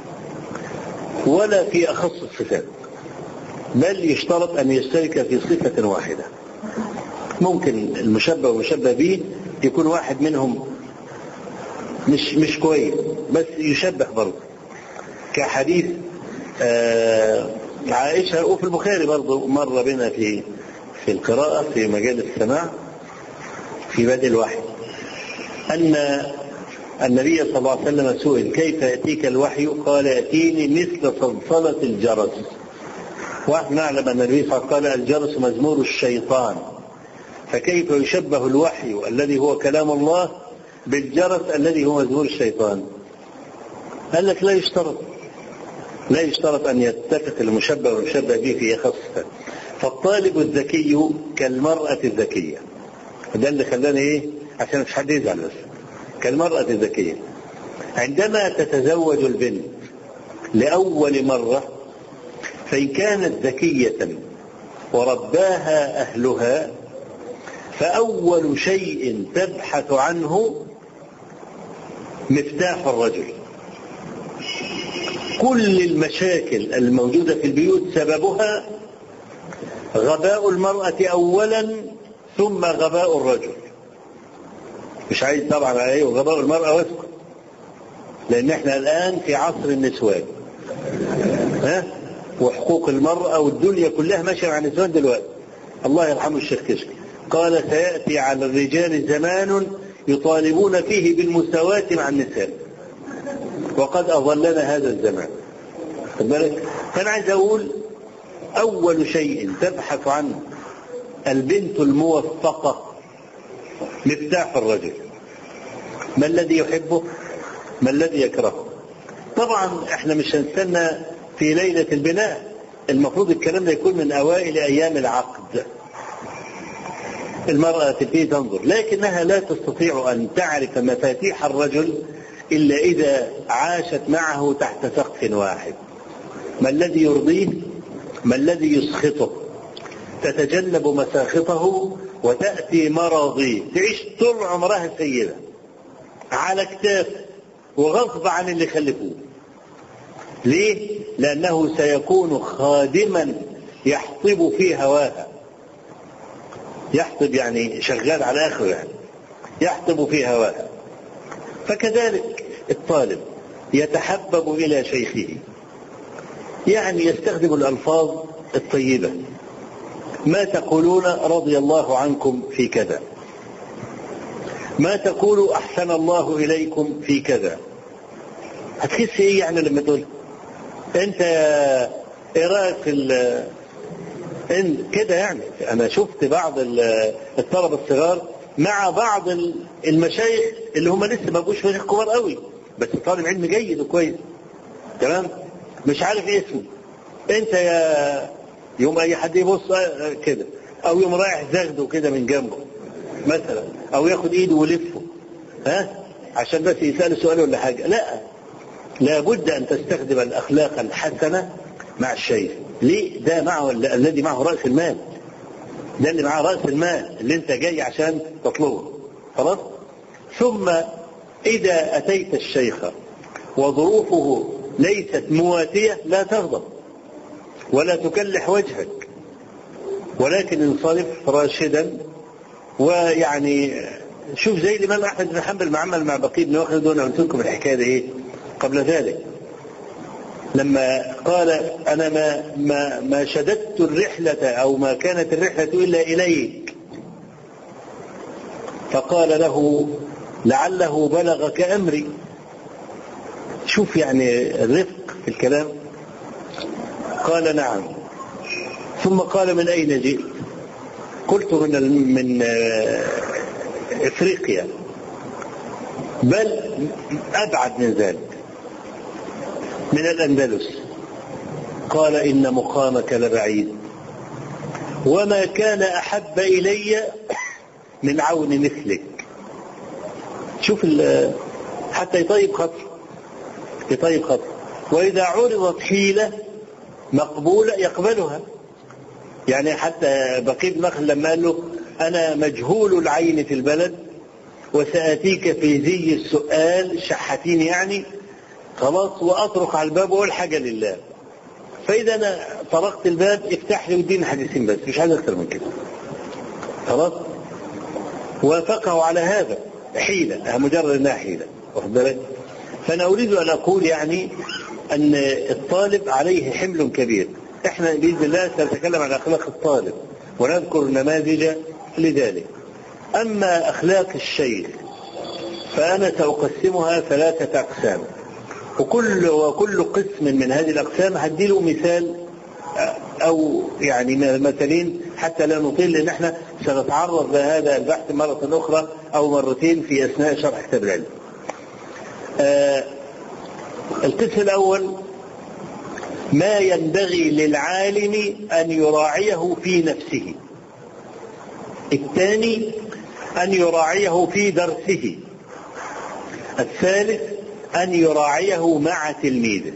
ولا في اخص الصفات، بل يشترط ان يشترك في صفة واحدة. ممكن المشبه والمشبه به يكون واحد منهم مش كويس بس يشبه برضه، كحديث عائشة، وفي البخاري برضه مر بنا في القراءة في مجال السماع في بدء الوحي، أن النبي صلى الله عليه وسلم سئل كيف يأتيك الوحي؟ قال يأتيني مثل صلصلة الجرس. ونحن نعلم أن النبي صلى الله عليه وسلم قال الجرس مزمور الشيطان، فكيف يشبه الوحي الذي هو كلام الله بالجرس الذي هو مزمور الشيطان؟ قال لك لا يشترط أن يتفق المشبه والمشبه به في خاصة. فالطالب الذكي كالمرأة الذكية، ده اللي خلاني عشان مش حد يزعل، بس كالمرأة الذكية عندما تتزوج البنت لأول مرة، فإن كانت ذكية ورباها أهلها فأول شيء تبحث عنه مفتاح الرجل. كل المشاكل الموجودة في البيوت سببها غباء المرأة أولا ثم غباء الرجل. مش عايز طبعا عليه غباء المرأة واسكت، لأن احنا الآن في عصر النسوان، وحقوق المرأة والدنيا كلها ماشية مع النسوان دلوقتي. الله يرحمه الشيخ كشكي قال سيأتي على الرجال زمان يطالبون فيه بالمساواة مع النساء، وقد أظلنا هذا الزمان. فأنا عايز أقول أول شيء تبحث عنه البنت الموفقة مفتاح الرجل. ما الذي يحبه؟ ما الذي يكرهه؟ طبعا احنا مش هنستنى في ليلة البناء، المفروض الكلام ده يكون من أوائل أيام العقد. المرأة تبتدي تنظر، لكنها لا تستطيع أن تعرف مفاتيح الرجل إلا إذا عاشت معه تحت سقف واحد. ما الذي يرضيه؟ ما الذي يسخطه؟ تتجنب مساخطه وتأتي مراضيه، تعيش طول عمرها سيدة على كتاف وغصب عن اللي خلفوه. ليه؟ لأنه سيكون خادما يحطب في هواها. يحطب يعني شغال على آخره، يعني يحطب في هواها. فكذلك الطالب يتحبب إلى شيخه، يعني يستخدم الألفاظ الطيبة. ما تقولون رضي الله عنكم في كذا، ما تقولوا أحسن الله إليكم في كذا. هتحس إيه يعني لما تقول أنت إيه رأيك في كده؟ يعني أنا شفت بعض الطلبة الصغار مع بعض المشايخ اللي هم لسه ما بقوش مشايخ كبار قوي، بس طالب علم جيد وكويس تمام، مش عارف إيه اسمه. أنت يا يوم أي حد يبص كده، أو يوم رايح زغده كده من جنبه مثلا، أو ياخد إيده ويلفه عشان بس يسأل سؤال ولا حاجة. لا، لابد أن تستخدم الأخلاق الحسنة مع الشيخ. ليه؟ ده معه الذي معه رأس المال، ده اللي معه رأس المال اللي انت جاي عشان تطلبه. خلاص؟ ثم إذا أتيت الشيخ وظروفه ليست مواتية لا تغضب ولا تكلح وجهك، ولكن انصرف راشدا. ويعني شوف زي الإمام أحمد بن حنبل معمل مع بقي بن وخلد، وأنا قلت لكم الحكاية دي قبل ذلك، لما قال أنا ما شددت الرحلة أو ما كانت الرحلة إلا إليك، فقال له لعله بلغك أمري. شوف يعني الرفق في الكلام. قال نعم. ثم قال من أين جئت؟ قلت من إفريقيا، بل أبعد من ذلك، من الأندلس. قال إن مقامك لبعيد، وما كان أحب إلي من عون مثلك. شوف حتى يطيب خطر. وإذا عرضت حيلة مقبولة يقبلها. يعني حتى بقي بن مخلد لما قال له أنا مجهول العين في البلد وسأتيك في زي السؤال شحتين، يعني خلاص، وأطرق على الباب وأقول حاجة لله، فإذا أنا طرقت الباب افتح لي وديني حديثين بس، مش عايز أكثر من كده. خلاص، وافقه على هذا حيلة، مجرد أنها حيلة، واخد بالك؟ فأنا أريد أن أقول يعني أن الطالب عليه حمل كبير. إحنا بإذن الله سنتكلم عن أخلاق الطالب ونذكر نماذج لذلك. أما أخلاق الشيخ فأنا سأقسمها 3 أقسام، وكل قسم من هذه الأقسام هديله مثال أو يعني مثلين حتى لا نطيل، لأن احنا سنتعرض لهذا البحث مرة أخرى أو مرتين في أثناء شرح كتاب العلم. القسم الأول ما ينبغي للعالم أن يراعيه في نفسه. الثاني أن يراعيه في درسه. الثالث أن يراعيه مع تلميذه.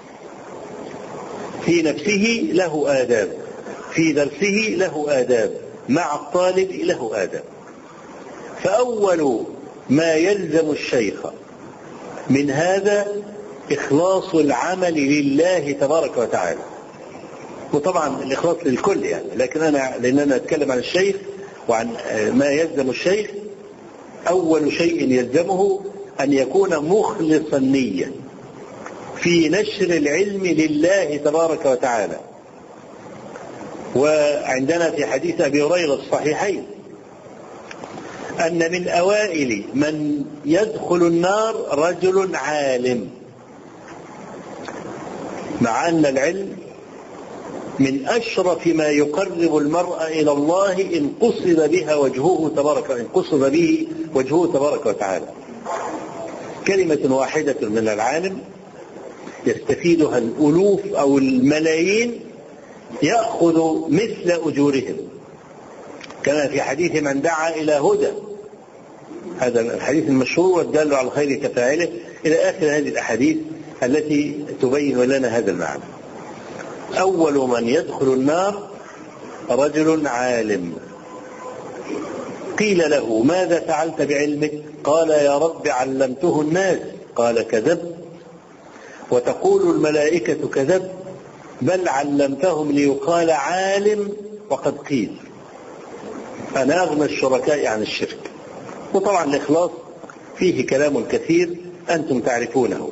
في نفسه له آداب، في درسه له آداب، مع الطالب له آداب. فأول ما يلزم الشيخ من هذا إخلاص العمل لله تبارك وتعالى. وطبعا الإخلاص للكل يعني، لكن لأننا نتكلم عن الشيخ وعن ما يلزم الشيخ. أول شيء يلزمه أن يكون مخلص النية في نشر العلم لله تبارك وتعالى. وعندنا في حديث أبي هريرة الصحيحين أن من أوائل من يدخل النار رجل عالم، مع أن العلم من أشرف ما يقرب المرء إلى الله إن قصد به وجهه تبارك وتعالى. كلمة واحدة من العالم يستفيدها الألوف أو الملايين يأخذ مثل أجورهم، كما في حديث من دعا إلى هدى، هذا الحديث المشهور والدال على الخير كفاعله، إلى آخر هذه الأحاديث التي تبين لنا هذا المعنى. أول من يدخل النار رجل عالم. قيل له ماذا فعلت بعلمك؟ قال يا رب علمته الناس. قال كذبت، وتقول الملائكة كذبت، بل علمتهم ليقال عالم وقد قيل. أنا أغنى الشركاء عن الشرك. وطبعا الإخلاص فيه كلام كثير أنتم تعرفونه.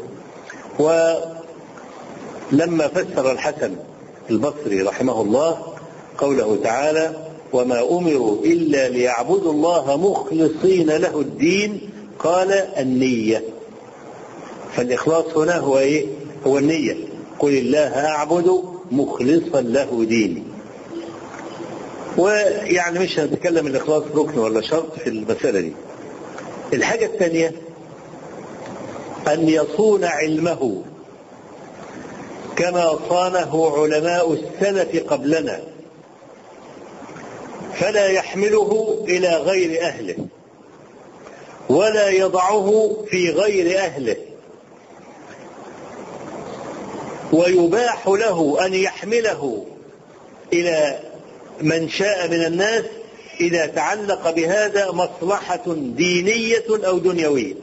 ولما فسر الحسن البصري رحمه الله قوله تعالى وما أمروا إلا ليعبدوا الله مخلصين له الدين، قال النية. فالإخلاص هنا هو إيه؟ هو النية. قل الله أعبد مخلصا له ديني. ويعني مش هنتكلم الإخلاص ركن ولا شرط في المسألة دي. الحاجة الثانية أن يصون علمه كما صانه علماء السلف قبلنا، فلا يحمله إلى غير أهله ولا يضعه في غير أهله، ويباح له أن يحمله إلى من شاء من الناس إذا تعلق بهذا مصلحة دينية أو دنيوية.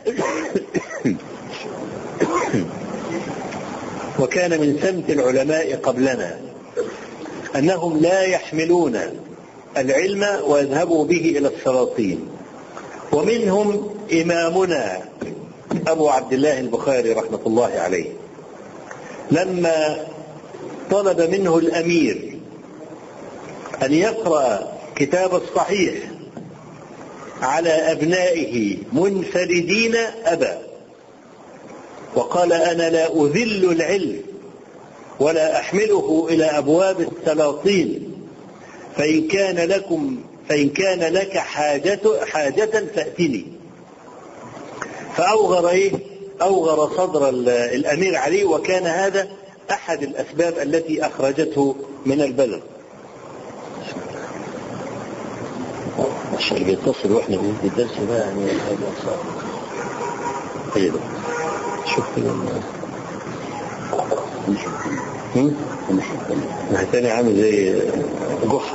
وكان من سمت العلماء قبلنا أنهم لا يحملون العلم ويذهبوا به إلى السلاطين، ومنهم إمامنا أبو عبد الله البخاري رحمة الله عليه، لما طلب منه الأمير أن يقرأ كتاب الصحيح على أبنائه منفردين أبى، وقال: أنا لا أذل العلم ولا أحمله إلى أبواب السلاطين، فإن كان لك حاجة فأتني. أوغر صدر الأمير علي، وكان هذا أحد الأسباب التي أخرجته من البلد. مش اللي بيتصل واحنا في الدرس ده يعني هذا صعب. طيب شوف تاني عامل زي جحر.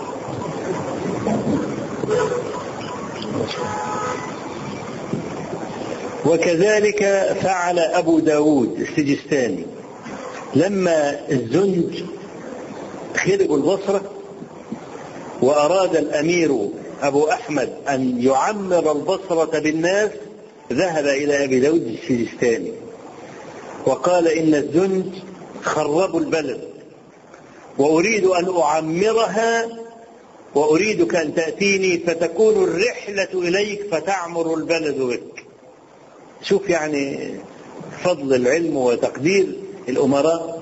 وكذلك فعل أبو داود السجستاني لما الزنج خربوا البصرة وأراد الأمير أبو أحمد أن يعمر البصرة بالناس، ذهب إلى أبي داود السجستاني وقال: إن الزنج خربوا البلد وأريد أن أعمرها، وأريدك أن تأتيني فتكون الرحلة إليك فتعمر البلد بك. شوف يعني فضل العلم وتقدير الأمراء.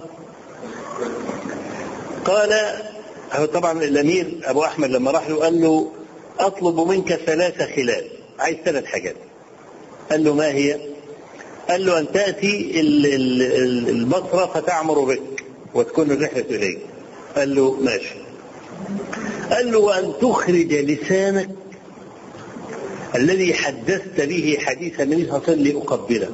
قال طبعا الأمير أبو أحمد لما راح له قال له: أطلب منك 3 خلال، عايز 3 حاجات. قال له: ما هي؟ قال له: أن تأتي البصرة فتعمر بك وتكون الرحلة إليك. قال له: ماشي. قال له: وأن تخرج لسانك الذي حدثت به حديث النبي صلى الله عليه وسلم لأقبله.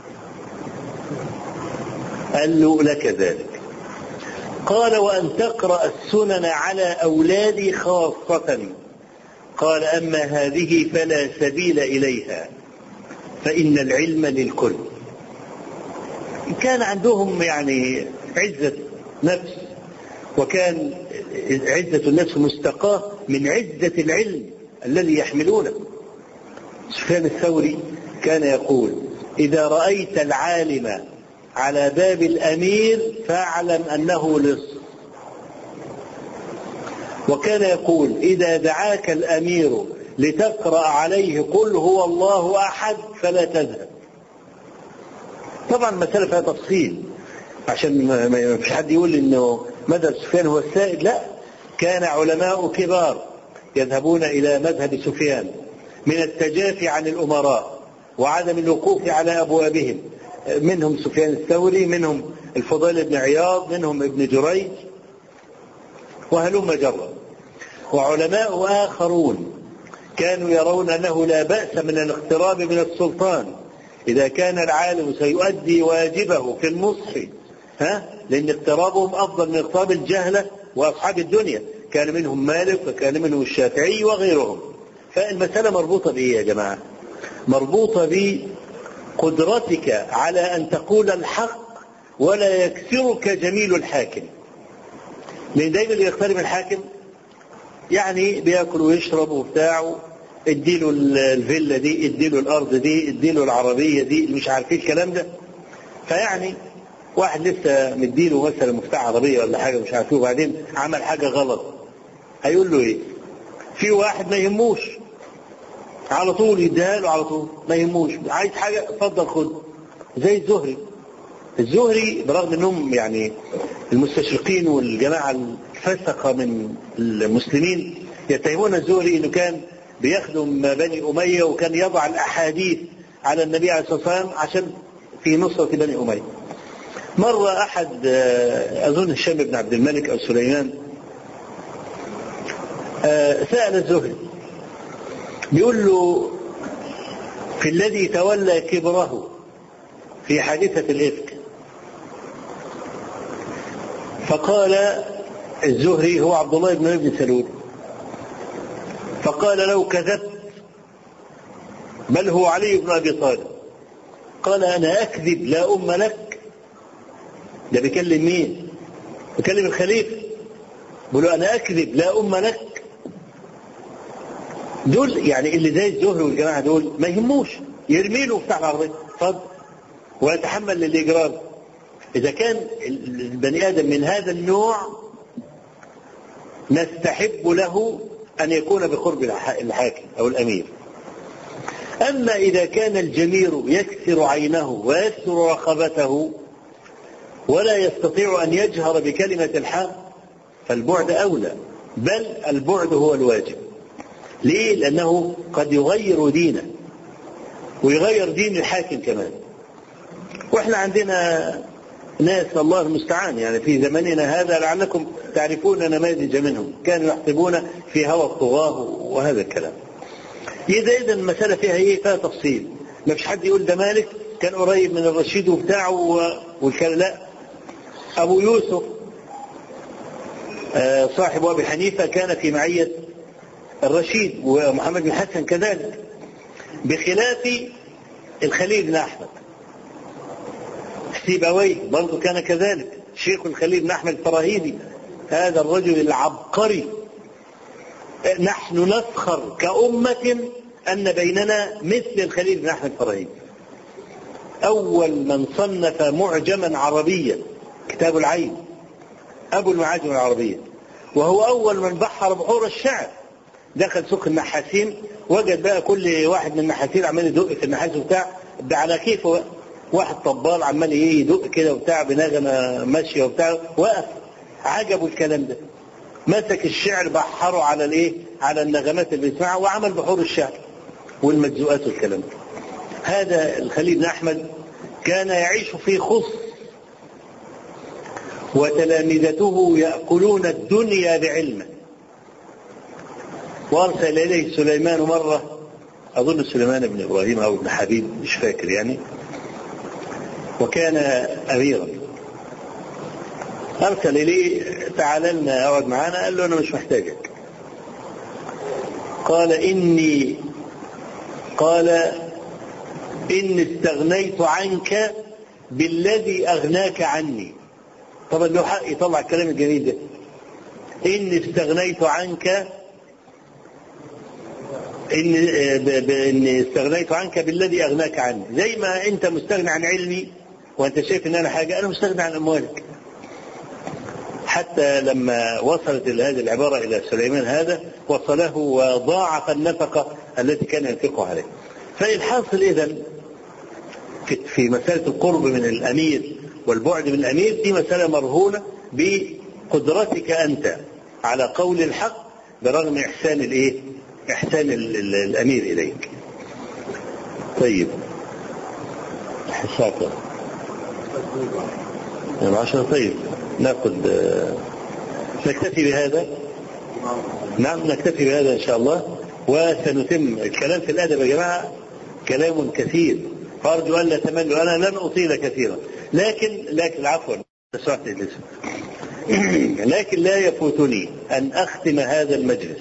قال له: لك ذلك. قال: وأن تقرأ السنن على أولادي خاصة. قال: أما هذه فلا سبيل إليها، فإن العلم للكل. كان عندهم يعني عزة نفس، وكان عزة النفس مستقاة من عزة العلم الذي يحملونه. سفيان الثوري كان يقول: إذا رأيت العالم على باب الأمير فاعلم أنه لص. وكان يقول: إذا دعاك الأمير لتقرأ عليه قل هو الله أحد فلا تذهب. طبعا مسألة فيها تفصيل عشان ما فيش حد يقول إنه مذهب سفيان هو السائد، لا، كان علماء كبار يذهبون إلى مذهب سفيان من التجافي عن الأمراء وعدم الوقوف على أبوابهم، منهم سفيان الثوري، منهم الفضيل بن عياض، منهم ابن جريج، وهلم جرا. وعلماء آخرون كانوا يرون أنه لا بأس من الاقتراب من السلطان إذا كان العالم سيؤدي واجبه في النصح، لأن اقترابهم أفضل من اقتراب الجهلة وأصحاب الدنيا. كان منهم مالك وكان منهم الشافعي وغيرهم. فالمسألة مربوطة بإيه يا جماعة؟ مربوطة بقدرتك على أن تقول الحق ولا يكسرك جميل الحاكم. لأن دايما اللي يقترب الحاكم يعني بياكل ويشرب وبتاع، اديله الفيلا دي، اديله الأرض دي، اديله العربية دي، مش عارفين الكلام ده. فيعني واحد لسه مديله مثلا مفتاح عربية ولا حاجة مش عارفين، وبعدين عمل حاجة غلط، هيقول له ايه؟ في واحد ما يهموش على طول يديها له على طول، ما يهموش، عايز حاجة اتفضل خد. زي الزهري برغم انهم يعني المستشرقين والجماعة الفسقة من المسلمين يتهمون الزهري انه كان بيخدم بني أمية وكان يضع الأحاديث على النبي عليه الصلاة والسلام عشان في نصرة بني أمية. مرة أحد أظن هشام بن عبد الملك أو سليمان سأل الزهري بيقول له: في الذي تولى كبره في حادثة الإفك. فقال الزهري: هو عبد الله بن سلول. فقال له كذبت، بل هو علي بن أبي طالب. قال أنا أكذب لا أم لك؟ ده بيكلم مين؟ بيكلم الخليفة، بيقول له أنا أكذب لا أم لك. دول يعني اللي زي الزهري والجماعة دول ما يهموش، يرمي له مفتاح العربية اتفضل ويتحمل للإجرام. إذا كان البني آدم من هذا النوع نستحب له أن يكون بقرب الحاكم أو الأمير. أما إذا كان الجمير يكسر عينه ويكسر رقبته ولا يستطيع أن يجهر بكلمة الحق فالبعد أولى، بل البعد هو الواجب. ليه؟ لأنه قد يغير دينه ويغير دين الحاكم كمان. وإحنا عندنا ناس الله المستعان يعني في زمننا هذا لعلكم تعرفون نماذج منهم كانوا يحسبون في هوى الطغاة وهذا الكلام. إذا المسألة فيها إيه؟ فيها تفصيل. ما فيش حد يقول ده مالك كان قريب من الرشيد وبتاعه والكلام. لا، أبو يوسف صاحب أبي حنيفة كان في معية الرشيد، ومحمد بن حسن كذلك، بخلاف الخليل بن أحمد. سيبويه برضه كان كذلك، شيخ الخليل بن أحمد الفراهيدي، هذا الرجل العبقري. نحن نفخر كأمة أن بيننا مثل الخليل بن أحمد الفراهيدي. أول من صنف معجما عربيا كتاب العين، أبو المعاجم العربية، وهو أول من بحر بحور الشعر. دخل سوق النحاسين وجد بقى كل واحد من النحاسين عمال يدق في النحاس وبتاع، ده على كيفه. واحد طبال عمال يدق كده وبتاع بنغمة ماشية وبتاع، وقف عجبه الكلام ده، مسك الشعر بحره على الايه؟ على النغمات اللي بيسمعها وعمل بحور الشعر والمجزوءات والكلام ده. هذا الخليل بن أحمد كان يعيش في خص، وتلامذته يأكلون الدنيا بعلمه. وأرسل إليه سليمان مرة، أظن سليمان بن إبراهيم أو ابن حبيب مش فاكر يعني، وكان أميرا. أرسل إليه تعال لنا أقعد معانا، قال له أنا مش محتاجك. قال إني استغنيت عنك بالذي أغناك عني. طبعا له حق يطلع الكلام الجميل ده. إني استغنيت عنك إني استغنيت عنك بالذي أغناك عني. زي ما أنت مستغني عن علمي وأنت شايف إن أنا حاجة، أنا مستغني عن أموالك. حتى لما وصلت هذه العبارة إلى سليمان هذا وصله وضاعف النفقة التي كان ينفقها عليه. فالحاصل إذن في مسألة القرب من الأمير والبعد من الأمير دي مسألة مرهونة بقدرتك أنت على قول الحق برغم إحسان الأمير إليك. طيب حساك 10. طيب نكتفي بهذا. نعم نكتفي بهذا إن شاء الله، وسنتم الكلام في الأدب يا جماعة كلام كثير، فأرجو أن لا تملوا. أنا لن أطيل كثيرا، لكن عفوا لكن لا يفوتني أن أختم هذا المجلس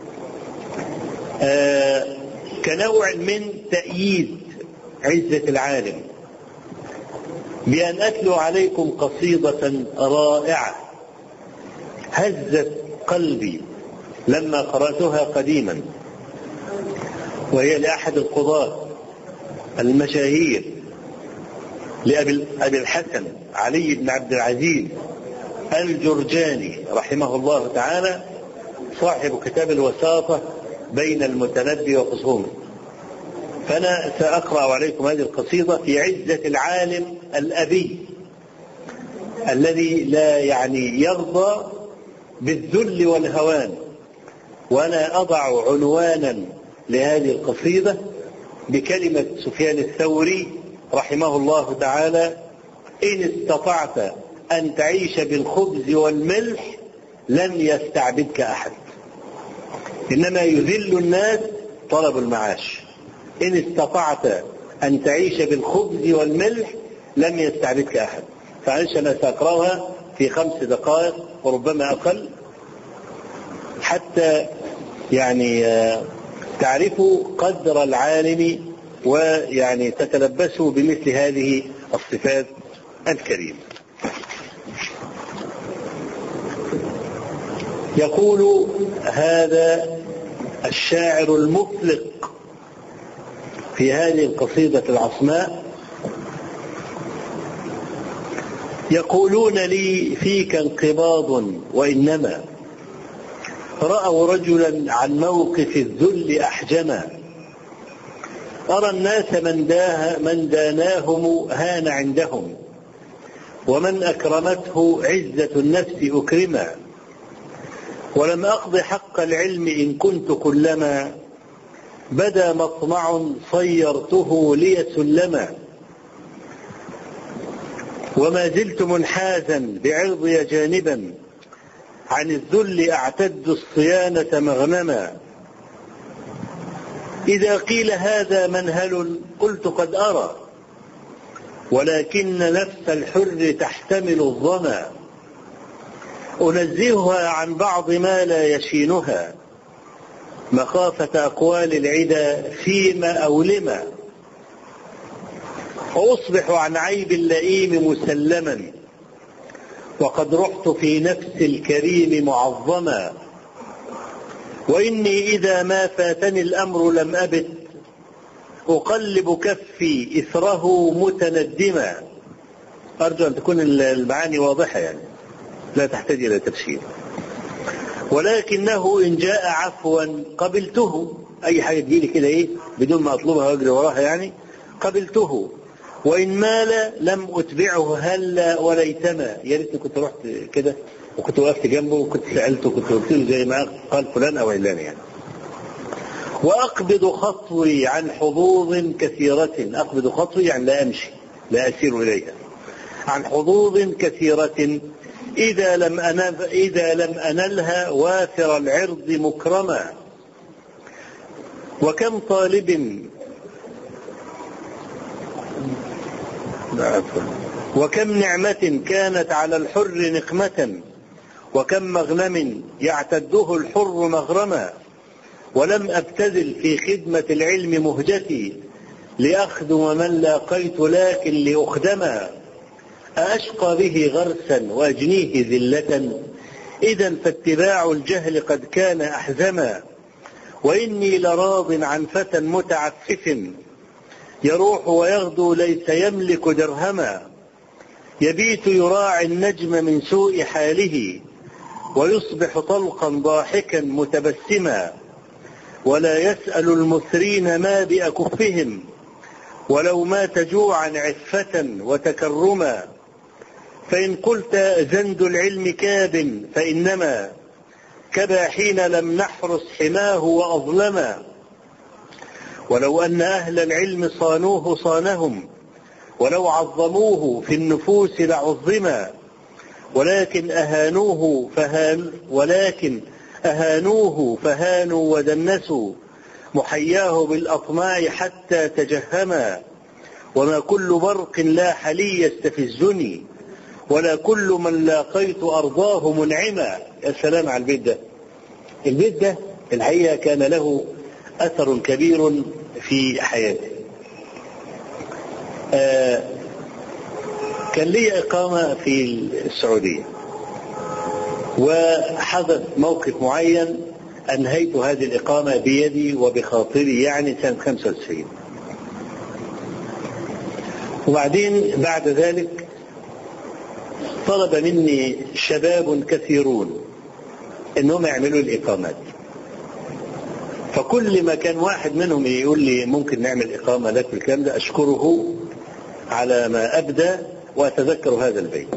كنوع من تأييد عزة العالم بأن أتلو عليكم قصيدة رائعة هزت قلبي لما قرأتها قديما، وهي لأحد القضاة المشاهير لأبي الحسن علي بن عبد العزيز الجرجاني رحمه الله تعالى، صاحب كتاب الوساطة بين المتنبي وخصومه. فأنا سأقرأ عليكم هذه القصيدة في عزة العالم الأبي الذي لا يرضى بالذل والهوان. وأنا أضع عنوانا لهذه القصيدة بكلمة سفيان الثوري رحمه الله تعالى: إن استطعت أن تعيش بالخبز والملح لن يستعبدك أحد، إنما يذل الناس طلب المعاش. إن استطعت أن تعيش بالخبز والملح لم يستعبدك أحد. فعلش أنا سأقرأها في 5 دقائق وربما أقل، حتى يعني تعرفوا قدر العالم ويعني تتلبسوا بمثل هذه الصفات الكريمة. يقول هذا الشاعر المفلق في هذه القصيدة العصماء: يقولون لي فيك انقباض وإنما رأوا رجلا عن موقف الذل أحجما، أرى الناس من داناهم هان عندهم، ومن أكرمته عزة النفس أكرما، ولم أقض حق العلم إن كنت كلما بدا مطمع صيرته لي سلما، وما زلت منحازا بعرضي جانبا عن الذل أعتد الصيانة مغنما، إذا قيل هذا منهل قلت قد أرى، ولكن نفس الحر تحتمل الظما، أنزهها عن بعض ما لا يشينها مخافة أقوال العدا فيما أولما، وأصبح عن عيب اللئيم مسلما، وقد رحت في نفس الكريم معظما، وإني إذا ما فاتني الأمر لم أبت أقلب كفي إثره متندما. أرجو أن تكون المعاني واضحة، يعني لا تحتاج إلى تفسير. ولكنه إن جاء عفوا قبلته، أي حاجة تجيلي كده إيه بدون ما أطلبها وأجري وراها يعني قبلته، وإن مال لم أتبعه هلا وليتما، يا ريتني كنت رحت كده وكنت وقفت جنبه وكنت سألته وكنت قلت له زي ما قال فلان أو علان يعني. وأقبض خطوي عن حظوظ كثيرة، أقبض خطوي يعني لا أمشي لا أسير إليها، عن حظوظ كثيرة إذا لم أنلها وافر العرض مكرما، وكم طالب وكم نعمة كانت على الحر نقمة، وكم مغنم يعتده الحر مغرما، ولم أبتذل في خدمة العلم مهجتي لأخدم من لاقيت لكن لأخدما، أأشقى به غرسا وأجنيه ذلة إذا فاتباع الجهل قد كان أحزما، وإني لراض عن فتى متعفف يروح ويغدو ليس يملك درهما، يبيت يراعي النجم من سوء حاله ويصبح طلقا ضاحكا متبسما، ولا يسأل المثرين ما بأكفهم ولو مات جوعا عفة وتكرما، فإن قلت زند العلم كاب فإنما كبا حين لم نحرس حماه وأظلما، ولو أن أهل العلم صانوه صانهم ولو عظموه في النفوس لعظما، ولكن أهانوه فهانوا ودنسوا محياه بالأطماع حتى تجهما، وما كل برق لاح لي يستفزني ولا كل من لاقيت أرضاه منعما. يا سلام على البيت ده. البيت ده الحقيقة كان له أثر كبير في حياتي. كان لي إقامة في السعودية، وحدث موقف معين أنهيت هذه الإقامة بيدي وبخاطري يعني سنة 95. وبعدين بعد ذلك طلب مني شباب كثيرون إنهم يعملوا الإقامات، فكل ما كان واحد منهم يقول لي ممكن نعمل إقامة لك بالكلام ده أشكره على ما أبدى وأتذكر هذا البيت.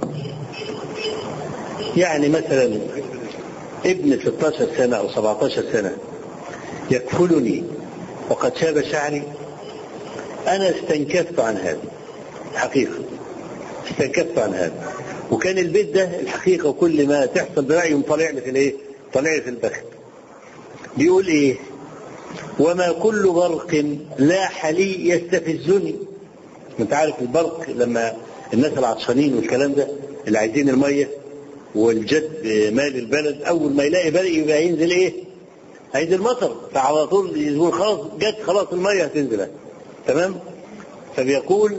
يعني مثلا ابن 16 سنة أو 17 سنة يكفلني وقد شاب شعري، أنا استنكفت عن هذا حقيقة، استنكفت عن هذا. وكان البيت ده الحقيقة كل ما تحصل برأيهم طلع لي في الايه؟ طلع لي في البخت. بيقول ايه؟ وما كل برق لاح لي يستفزني. انت عارف البرق لما الناس العطشانين والكلام ده اللي عايزين المية والجد مال البلد، اول ما يلاقي برق يبقى ينزل ايه؟ هينزل المطر، فعلى طول يقول خلاص جت خلاص المية هتنزل. تمام. فبيقول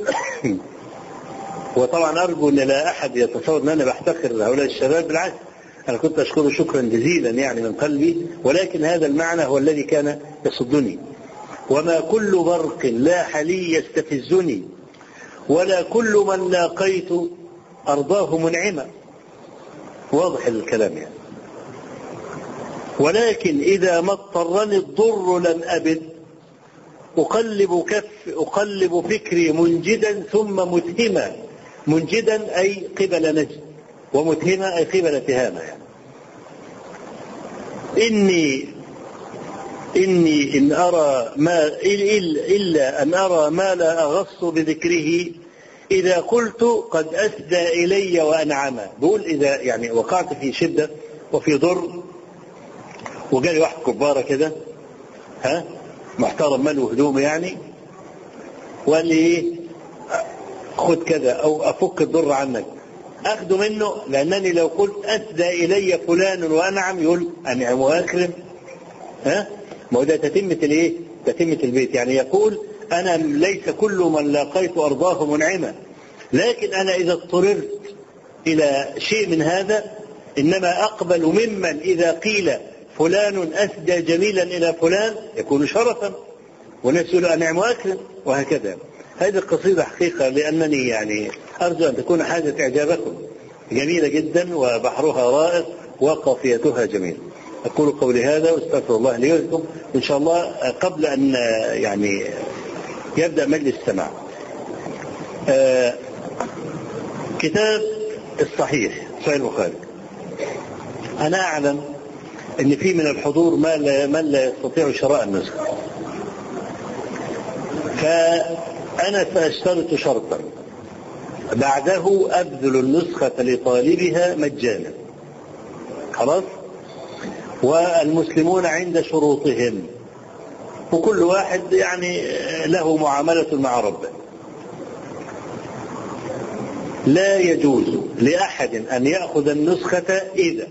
وطبعا أرجو أن لا أحد يتصور أن أنا بحتقر هؤلاء الشباب، بالعكس أنا كنت أشكره شكرا جزيلا يعني من قلبي، ولكن هذا المعنى هو الذي كان يصدني. وما كل برق لاح لي يستفزني، ولا كل من لاقيت أرضاه منعمة. واضح الكلام يعني. ولكن إذا ما اضطرني الضر لم أبد، أقلب فكري منجدا ثم متهما. منجدا أي قبل نجد، ومتهما أي قبل تهامة يعني. إني إن أرى ما إلا أن أرى ما لا أغص بذكره، إذا قلت قد أسدى إلي وأنعما. بقول إذا يعني وقعت في شدة وفي ضر، وجالي واحد كبارة كده محترم ماله هدومه يعني، وقال لي إيه خد كذا أو أفك الضر عنك، أخذه منه، لأنني لو قلت أسدى إلي فلان وأنعم يقول أنعم وأكرم. ما هو ده تتمة الإيه؟ تتمة البيت. يعني يقول أنا ليس كل من لاقيت أرضاه منعمة، لكن أنا إذا اضطررت إلى شيء من هذا إنما أقبل ممن إذا قيل فلان أسدى جميلا إلى فلان يكون شرفا، والناس يقولوا أنعم وأكرم، وهكذا. هذه القصيدة حقيقة لأنني يعني أرجو أن تكون حاجة إعجابكم، جميلة جدا وبحرها رائق وقافيتها جميلة. أقول قولي هذا واستغفر الله لي ولكم. إن شاء الله قبل أن يعني يبدأ مجلس السماع، كتاب الصحيح صحيح البخاري، أنا أعلم أن في من الحضور من لا يستطيع شراء النسخة، فأنا سأشترط شرطا بعده أبذل النسخة لطالبها مجانا. خلاص. والمسلمون عند شروطهم، وكل واحد يعني له معاملة مع ربه. لا يجوز لأحد أن يأخذ النسخة إذا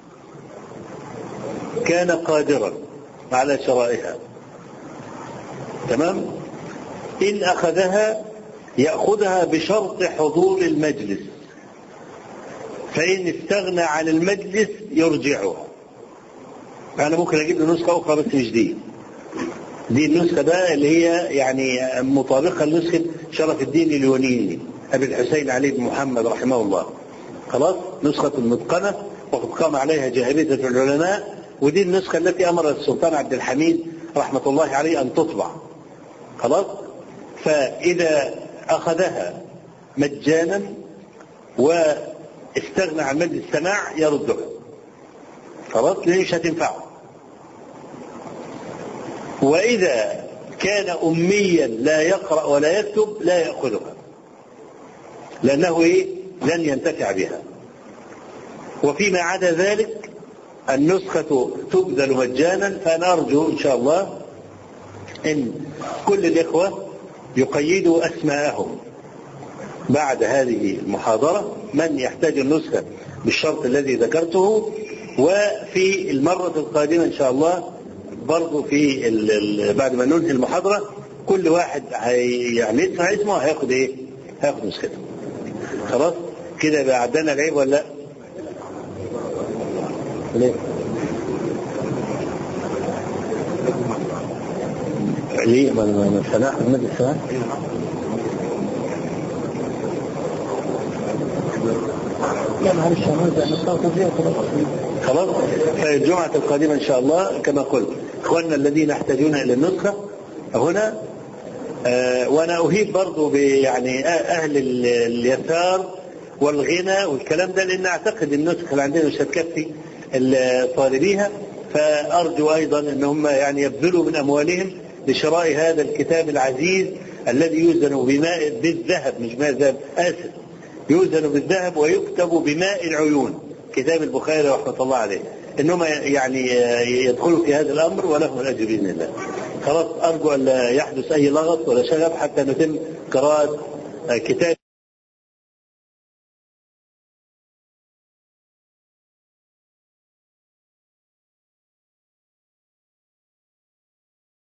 كان قادرا على شرائها. تمام. إن أخذها يأخذها بشرط حضور المجلس، فإن استغنى عن المجلس يرجعها. أنا ممكن أجيب له نسخة أخرى بس مش دي النسخة ده اللي هي يعني مطابقة لنسخة شرف الدين اليونيني أبي الحسين علي بن محمد رحمه الله. خلاص. نسخة متقنة وقد قام عليها جاهلية العلماء، ودي النسخة التي أمر السلطان عبد الحميد رحمة الله عليه أن تطبع. خلاص. فإذا أخذها مجانا واستغنى عن مجلس السماع يردها. خلاص. ليش هتنفعه. وإذا كان أميا لا يقرأ ولا يكتب لا يأخذها، لأنه لن ينتفع بها. وفيما عدا ذلك النسخة تبذل مجانا. فأنا أرجو إن شاء الله إن كل الإخوة يقيدوا أسماءهم بعد هذه المحاضرة، من يحتاج النسخة بالشرط الذي ذكرته. وفي المرة القادمة إن شاء الله برضو في بعد ما ننهي المحاضرة كل واحد يعني يدفع اسمه هياخد هياخد نسخته. خلاص كده بقى عدنا العيب ولا ليه؟ ليه ما سناخد مجلس السماع؟ لا معلش خلاص. فالجمعة القادمة إن شاء الله كما قلت إخواننا الذين يحتاجون إلى النسخة هنا، وأنا أهيب برضو يعني أهل اليسار والغنى والكلام ده، لأن أعتقد النسخة اللي عندنا مش هتكفي طالبيها. فأرجو أيضا أن هم يعني يبذلوا من أموالهم لشراء هذا الكتاب العزيز الذي يوزن بماء بالذهب، مش ماء ذهب آسف، يوزن بالذهب ويكتب بماء العيون، كتاب البخاري رحمة الله عليه. إنهم يعني يدخلوا في هذا الأمر ولهم الأجر بإذن الله. خلاص. أرجو أن لا يحدث أي لغط ولا شغب حتى نتم قراءة كتاب